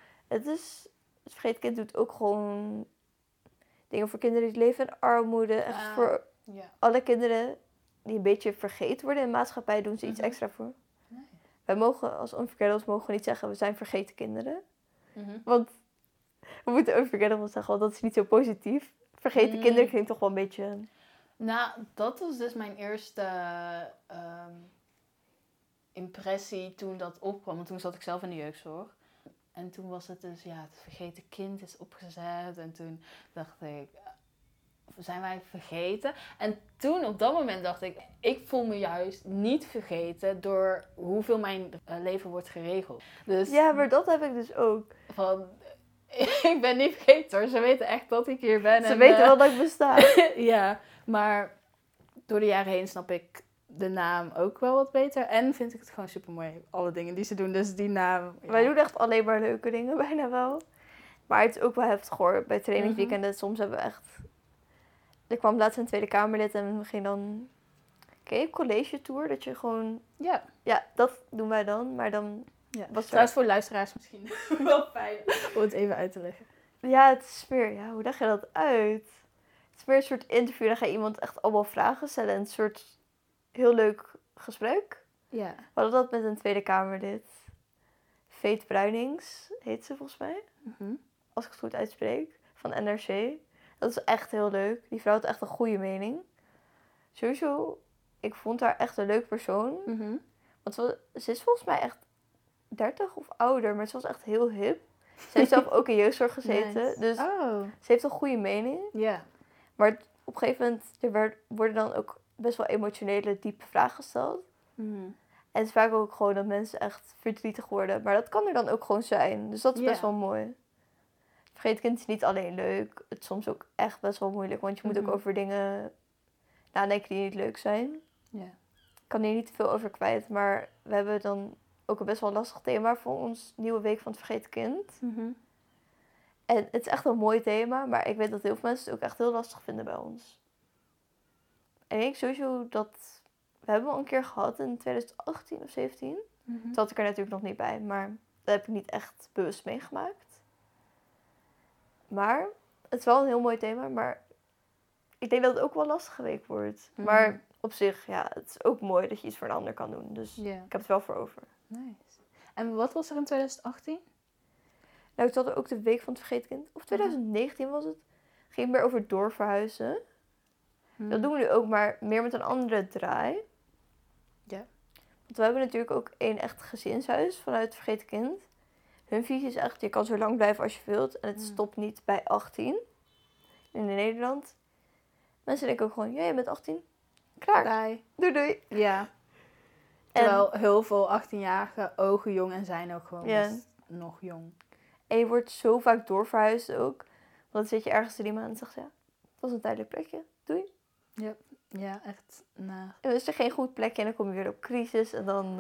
Het Vergeten Kind doet ook gewoon dingen voor kinderen die leven in armoede. Echt Ah. voor Ja. alle kinderen die een beetje vergeten worden in de maatschappij, doen ze iets Mhm. extra voor. Nee. Wij mogen als Unforgettables mogen we niet zeggen we zijn vergeten kinderen. Mhm. Want we moeten Unforgettables zeggen, want dat is niet zo positief. Vergeten Mm. kinderen klinkt toch wel een beetje... Nou, dat was dus mijn eerste impressie toen dat opkwam. Want toen zat ik zelf in de jeugdzorg. En toen was het dus, ja, het Vergeten Kind is opgezet. En toen dacht ik, zijn wij vergeten? En toen, op dat moment dacht ik voel me juist niet vergeten door hoeveel mijn leven wordt geregeld. Dus Ja, maar dat heb ik dus ook. van, ik ben niet vergeten hoor. Ze weten echt dat ik hier ben. Ze en, weten wel dat ik besta. ja, maar door de jaren heen snap ik de naam ook wel wat beter. En vind ik het gewoon super mooi. Alle dingen die ze doen. Dus die naam. Ja. Wij doen echt alleen maar leuke dingen, bijna wel. Maar het is ook wel heftig hoor. Bij trainingsweekenden soms hebben we echt... Er kwam laatst een Tweede Kamerlid en we gingen dan... Ken je college tour? Dat je gewoon... Ja. Ja, dat doen wij dan. Maar dan Ja. was er... Trouwens voor luisteraars misschien wel fijn om het even uit te leggen. Ja, het is meer... Ja, hoe leg je dat uit? Het is meer een soort interview. Dan ga je iemand echt allemaal vragen stellen. Een soort heel leuk gesprek. Ja. We hadden dat met een Tweede Kamerlid. Veet Bruinings heet ze volgens mij. Mhm. Als ik het goed uitspreek. Van NRC. Dat is echt heel leuk. Die vrouw had echt een goede mening. Sowieso, ik vond haar echt een leuk persoon. Mhm. Want ze is volgens mij echt 30 of ouder. Maar ze was echt heel hip. Ze heeft zelf ook in jeugdzorg gezeten. Nice. Dus Oh. ze heeft een goede mening. Ja. Maar op een gegeven moment worden dan ook best wel emotionele, diepe vragen gesteld. Mhm. En het is vaak ook gewoon dat mensen echt verdrietig worden. Maar dat kan er dan ook gewoon zijn. Dus dat is Ja. best wel mooi. Vergeten Kind is niet alleen leuk. Het is soms ook echt best wel moeilijk. Want je moet Mhm. ook over dingen nadenken die niet leuk zijn. Ja. Ik kan hier niet te veel over kwijt, maar we hebben dan ook een best wel lastig thema voor ons nieuwe week van het Vergeten Kind. En het is echt een mooi thema, maar ik weet dat heel veel mensen het ook echt heel lastig vinden bij ons. En ik denk sowieso dat... We hebben al een keer gehad in 2018 of 17. Toen zat ik er natuurlijk nog niet bij, maar dat heb ik niet echt bewust meegemaakt. Maar het is wel een heel mooi thema, maar ik denk dat het ook wel een lastige week wordt. Mhm. Maar op zich, ja, het is ook mooi dat je iets voor een ander kan doen. Dus Ja. ik heb het wel voor over. Nice. En wat was er in 2018? Nou, ik had er ook de week van het Vergeten Kind. Of 2019 was het. Ging meer over doorverhuizen. Dat doen we nu ook, maar meer met een andere draai. Ja. Want we hebben natuurlijk ook één echt gezinshuis vanuit het Vergeten Kind. Hun visie is echt, je kan zo lang blijven als je wilt. En het stopt niet bij 18. In Nederland. Mensen denken ook gewoon, ja, je bent 18. Klaar. Bye. Doei doei. Ja. Terwijl heel veel 18-jarigen ogen jong en zijn ook gewoon Ja. best nog jong. En je wordt zo vaak doorverhuisd ook. Want dan zit je ergens 3 maanden en zegt ja, het was een tijdelijk plekje. Doei. Ja, echt naar. En dan is er geen goed plekje en dan kom je weer op crisis. En dan...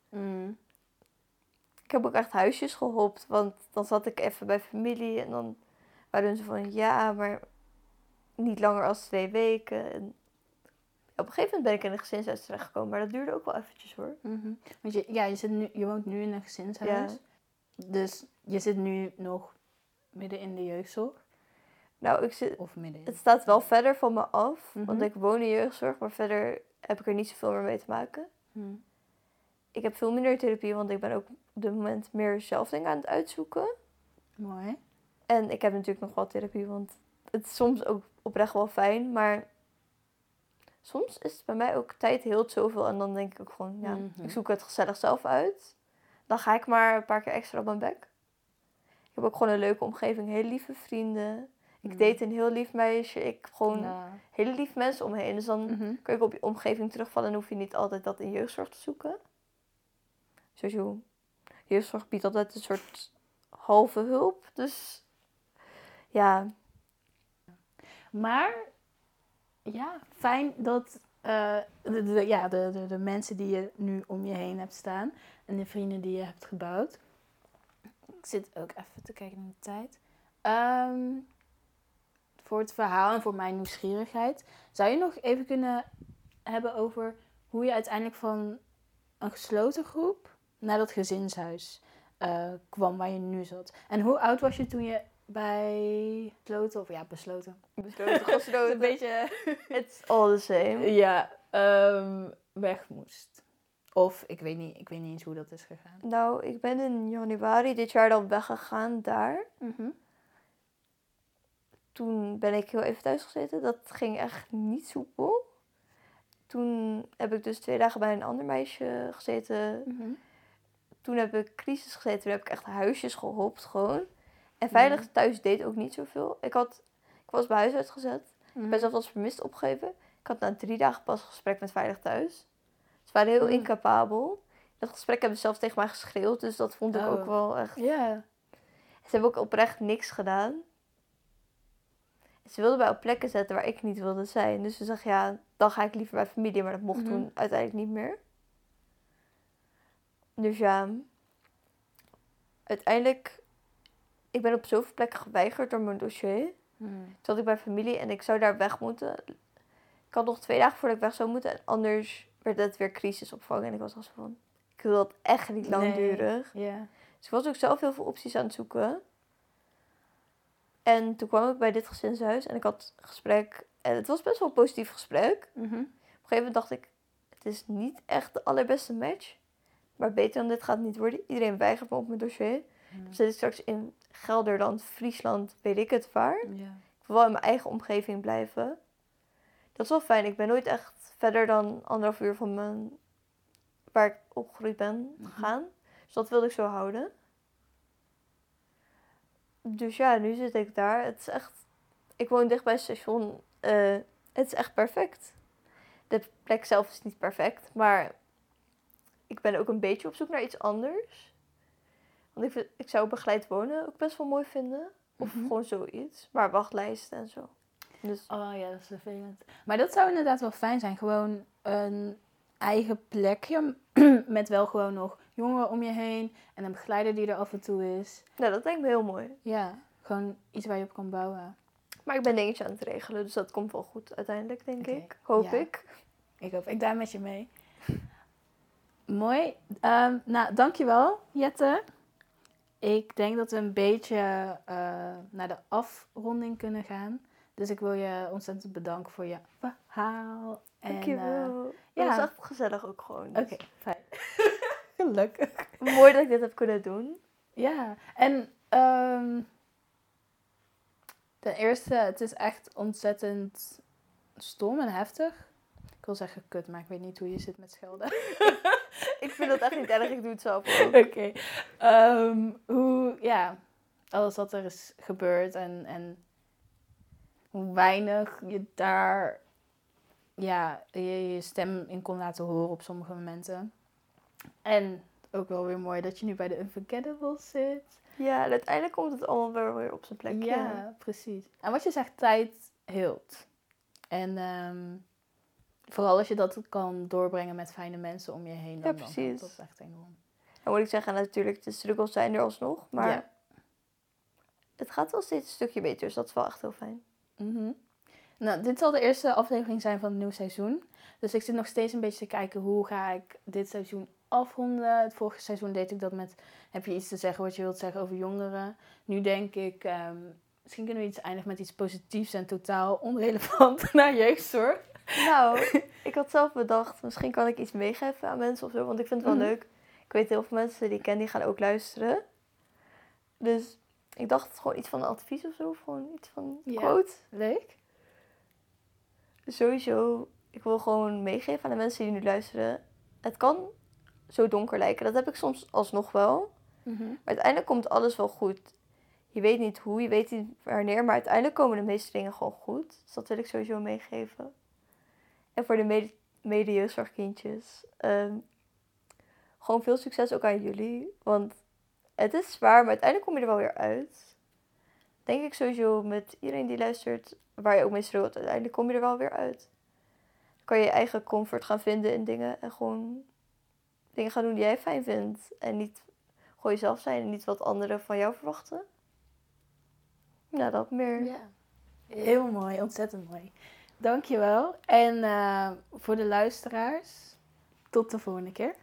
Ik heb ook echt huisjes gehopt. Want dan zat ik even bij familie. En dan waren ze van ja, maar niet langer als 2 weken. En op een gegeven moment ben ik in een gezinshuis terechtgekomen. Maar dat duurde ook wel eventjes hoor. Want je woont nu in een gezinshuis. Ja. Dus je zit nu nog midden in de jeugdzorg. Nou, Of midden in. het staat wel verder van me af. Mhm. Want ik woon in jeugdzorg. Maar verder heb ik er niet zoveel meer mee te maken. Ik heb veel minder therapie. Want ik ben ook op dit moment meer zelf dingen aan het uitzoeken. Mooi. En ik heb natuurlijk nog wel therapie. Want het is soms ook oprecht wel fijn. Maar soms is het bij mij ook tijd heel zoveel. En dan denk ik ook gewoon, ja, ik zoek het gezellig zelf uit. Dan ga ik maar een paar keer extra op mijn bek. Ik heb ook gewoon een leuke omgeving. Hele lieve vrienden. Ik date een heel lief meisje. Ik heb gewoon hele lief mensen om me heen. Dus dan kun je op je omgeving terugvallen. En hoef je niet altijd dat in jeugdzorg te zoeken. Sowieso, jeugdzorg biedt altijd een soort halve hulp. Dus ja. Maar ja, fijn dat de mensen die je nu om je heen hebt staan en de vrienden die je hebt gebouwd. Ik zit ook even te kijken naar de tijd. Voor het verhaal en voor mijn nieuwsgierigheid. Zou je nog even kunnen hebben over hoe je uiteindelijk van een gesloten groep naar dat gezinshuis kwam waar je nu zat? En hoe oud was je toen je bij besloten. Besloten, gesloten. Een beetje It's all the same. ja, weg moest. Of ik weet niet eens hoe dat is gegaan. Nou, ik ben in januari dit jaar dan weggegaan daar. Toen ben ik heel even thuis gezeten. Dat ging echt niet soepel. Toen heb ik dus 2 dagen bij een ander meisje gezeten. Toen heb ik crisis gezeten. Toen heb ik echt huisjes gehopt gewoon. En veilig thuis deed ook niet zoveel. Ik was bij huis uitgezet. Ik ben zelfs als vermist opgegeven. Ik had na 3 dagen pas een gesprek met Veilig Thuis. Ze waren heel incapabel. Dat gesprek hebben ze zelfs tegen mij geschreeuwd. Dus dat vond ik ook wel echt... Ja. Ze hebben ook oprecht niks gedaan. Ze wilden mij op plekken zetten waar ik niet wilde zijn. Dus ze zegt ja, dan ga ik liever bij familie. Maar dat mocht toen uiteindelijk niet meer. Dus ja, uiteindelijk... Ik ben op zoveel plekken geweigerd door mijn dossier. Toen zat ik bij familie en ik zou daar weg moeten. Ik had nog 2 dagen voordat ik weg zou moeten. En anders werd het weer crisisopvang. En ik was al zo van, ik wil dat echt niet langdurig. Ja. Dus ik was ook zelf heel veel opties aan het zoeken. En toen kwam ik bij dit gezinshuis en ik had een gesprek. En het was best wel een positief gesprek. Op een gegeven moment dacht ik, het is niet echt de allerbeste match. Maar beter dan dit gaat het niet worden. Iedereen weigert me op mijn dossier. Dan zit ik straks in Gelderland, Friesland, weet ik het waar. Ja. Ik wil wel in mijn eigen omgeving blijven. Dat is wel fijn. Ik ben nooit echt verder dan 1,5 uur van waar ik opgegroeid ben gegaan. Dus dat wilde ik zo houden. Dus ja, nu zit ik daar. Het is echt... Ik woon dicht bij het station. Het is echt perfect. De plek zelf is niet perfect. Maar ik ben ook een beetje op zoek naar iets anders. Want ik zou begeleid wonen ook best wel mooi vinden. Of gewoon zoiets. Maar wachtlijsten en zo. Dus Oh ja, dat is vervelend. Maar dat zou inderdaad wel fijn zijn. Gewoon een eigen plekje met wel gewoon nog jongeren om je heen. En een begeleider die er af en toe is. nou, dat lijkt me heel mooi. Ja, gewoon iets waar je op kan bouwen. Maar ik ben dingetje aan het regelen, dus dat komt wel goed uiteindelijk, denk Oké, ik. Hoop ja. ik. Ik hoop, ik duim met je mee. Mooi. Nou, dankjewel, Jette. Ik denk dat we een beetje naar de afronding kunnen gaan. Dus ik wil je ontzettend bedanken voor je verhaal. En, Dankjewel. Het ja. was echt gezellig ook gewoon. Dus Oké, fijn. Gelukkig. mooi dat ik dit heb kunnen doen. Ja, en ten eerste, het is echt ontzettend stom en heftig. Ik wil zeggen kut, maar ik weet niet hoe je zit met schelden. Ik vind dat echt niet erg, ik doe het zelf ook. Oké. Hoe, ja, alles wat er is gebeurd en hoe weinig je daar, ja, je stem in kon laten horen op sommige momenten. En ook wel weer mooi dat je nu bij de Unforgettables zit. Ja, en uiteindelijk komt het allemaal wel weer op zijn plekje. Ja, precies. En wat je zegt, tijd heelt. En vooral als je dat kan doorbrengen met fijne mensen om je heen. Dan precies. helpt dat echt enorm. Dan moet ik zeggen, natuurlijk, de struggles zijn er alsnog. Maar Ja. het gaat wel steeds een stukje beter, dus dat is wel echt heel fijn. Mhm. Nou, dit zal de eerste aflevering zijn van het nieuwe seizoen. Dus ik zit nog steeds een beetje te kijken hoe ga ik dit seizoen afronden. Het vorige seizoen deed ik dat met, heb je iets te zeggen wat je wilt zeggen over jongeren. Nu denk ik, misschien kunnen we iets eindigen met iets positiefs en totaal onrelevant naar jeugdzorg. Nou, ik had zelf bedacht, misschien kan ik iets meegeven aan mensen of zo, want ik vind het wel Mhm. leuk. Ik weet heel veel mensen die ik ken, die gaan ook luisteren. Dus ik dacht gewoon iets van een advies of zo, of gewoon iets van een Ja. quote. Leuk. Sowieso, ik wil gewoon meegeven aan de mensen die nu luisteren. Het kan zo donker lijken, dat heb ik soms alsnog wel. Mhm. Maar uiteindelijk komt alles wel goed. Je weet niet hoe, je weet niet wanneer, maar uiteindelijk komen de meeste dingen gewoon goed. Dus dat wil ik sowieso meegeven. En voor de mede-jeugdzorgkindjes, gewoon veel succes ook aan jullie. Want het is zwaar, maar uiteindelijk kom je er wel weer uit. Denk ik sowieso met iedereen die luistert, waar je ook mee struggelt, uiteindelijk kom je er wel weer uit. Dan kan je je eigen comfort gaan vinden in dingen en gewoon dingen gaan doen die jij fijn vindt. En niet gewoon jezelf zijn en niet wat anderen van jou verwachten. Nou, dat meer. Ja. Heel mooi, ontzettend mooi. Dankjewel. En voor de luisteraars, tot de volgende keer.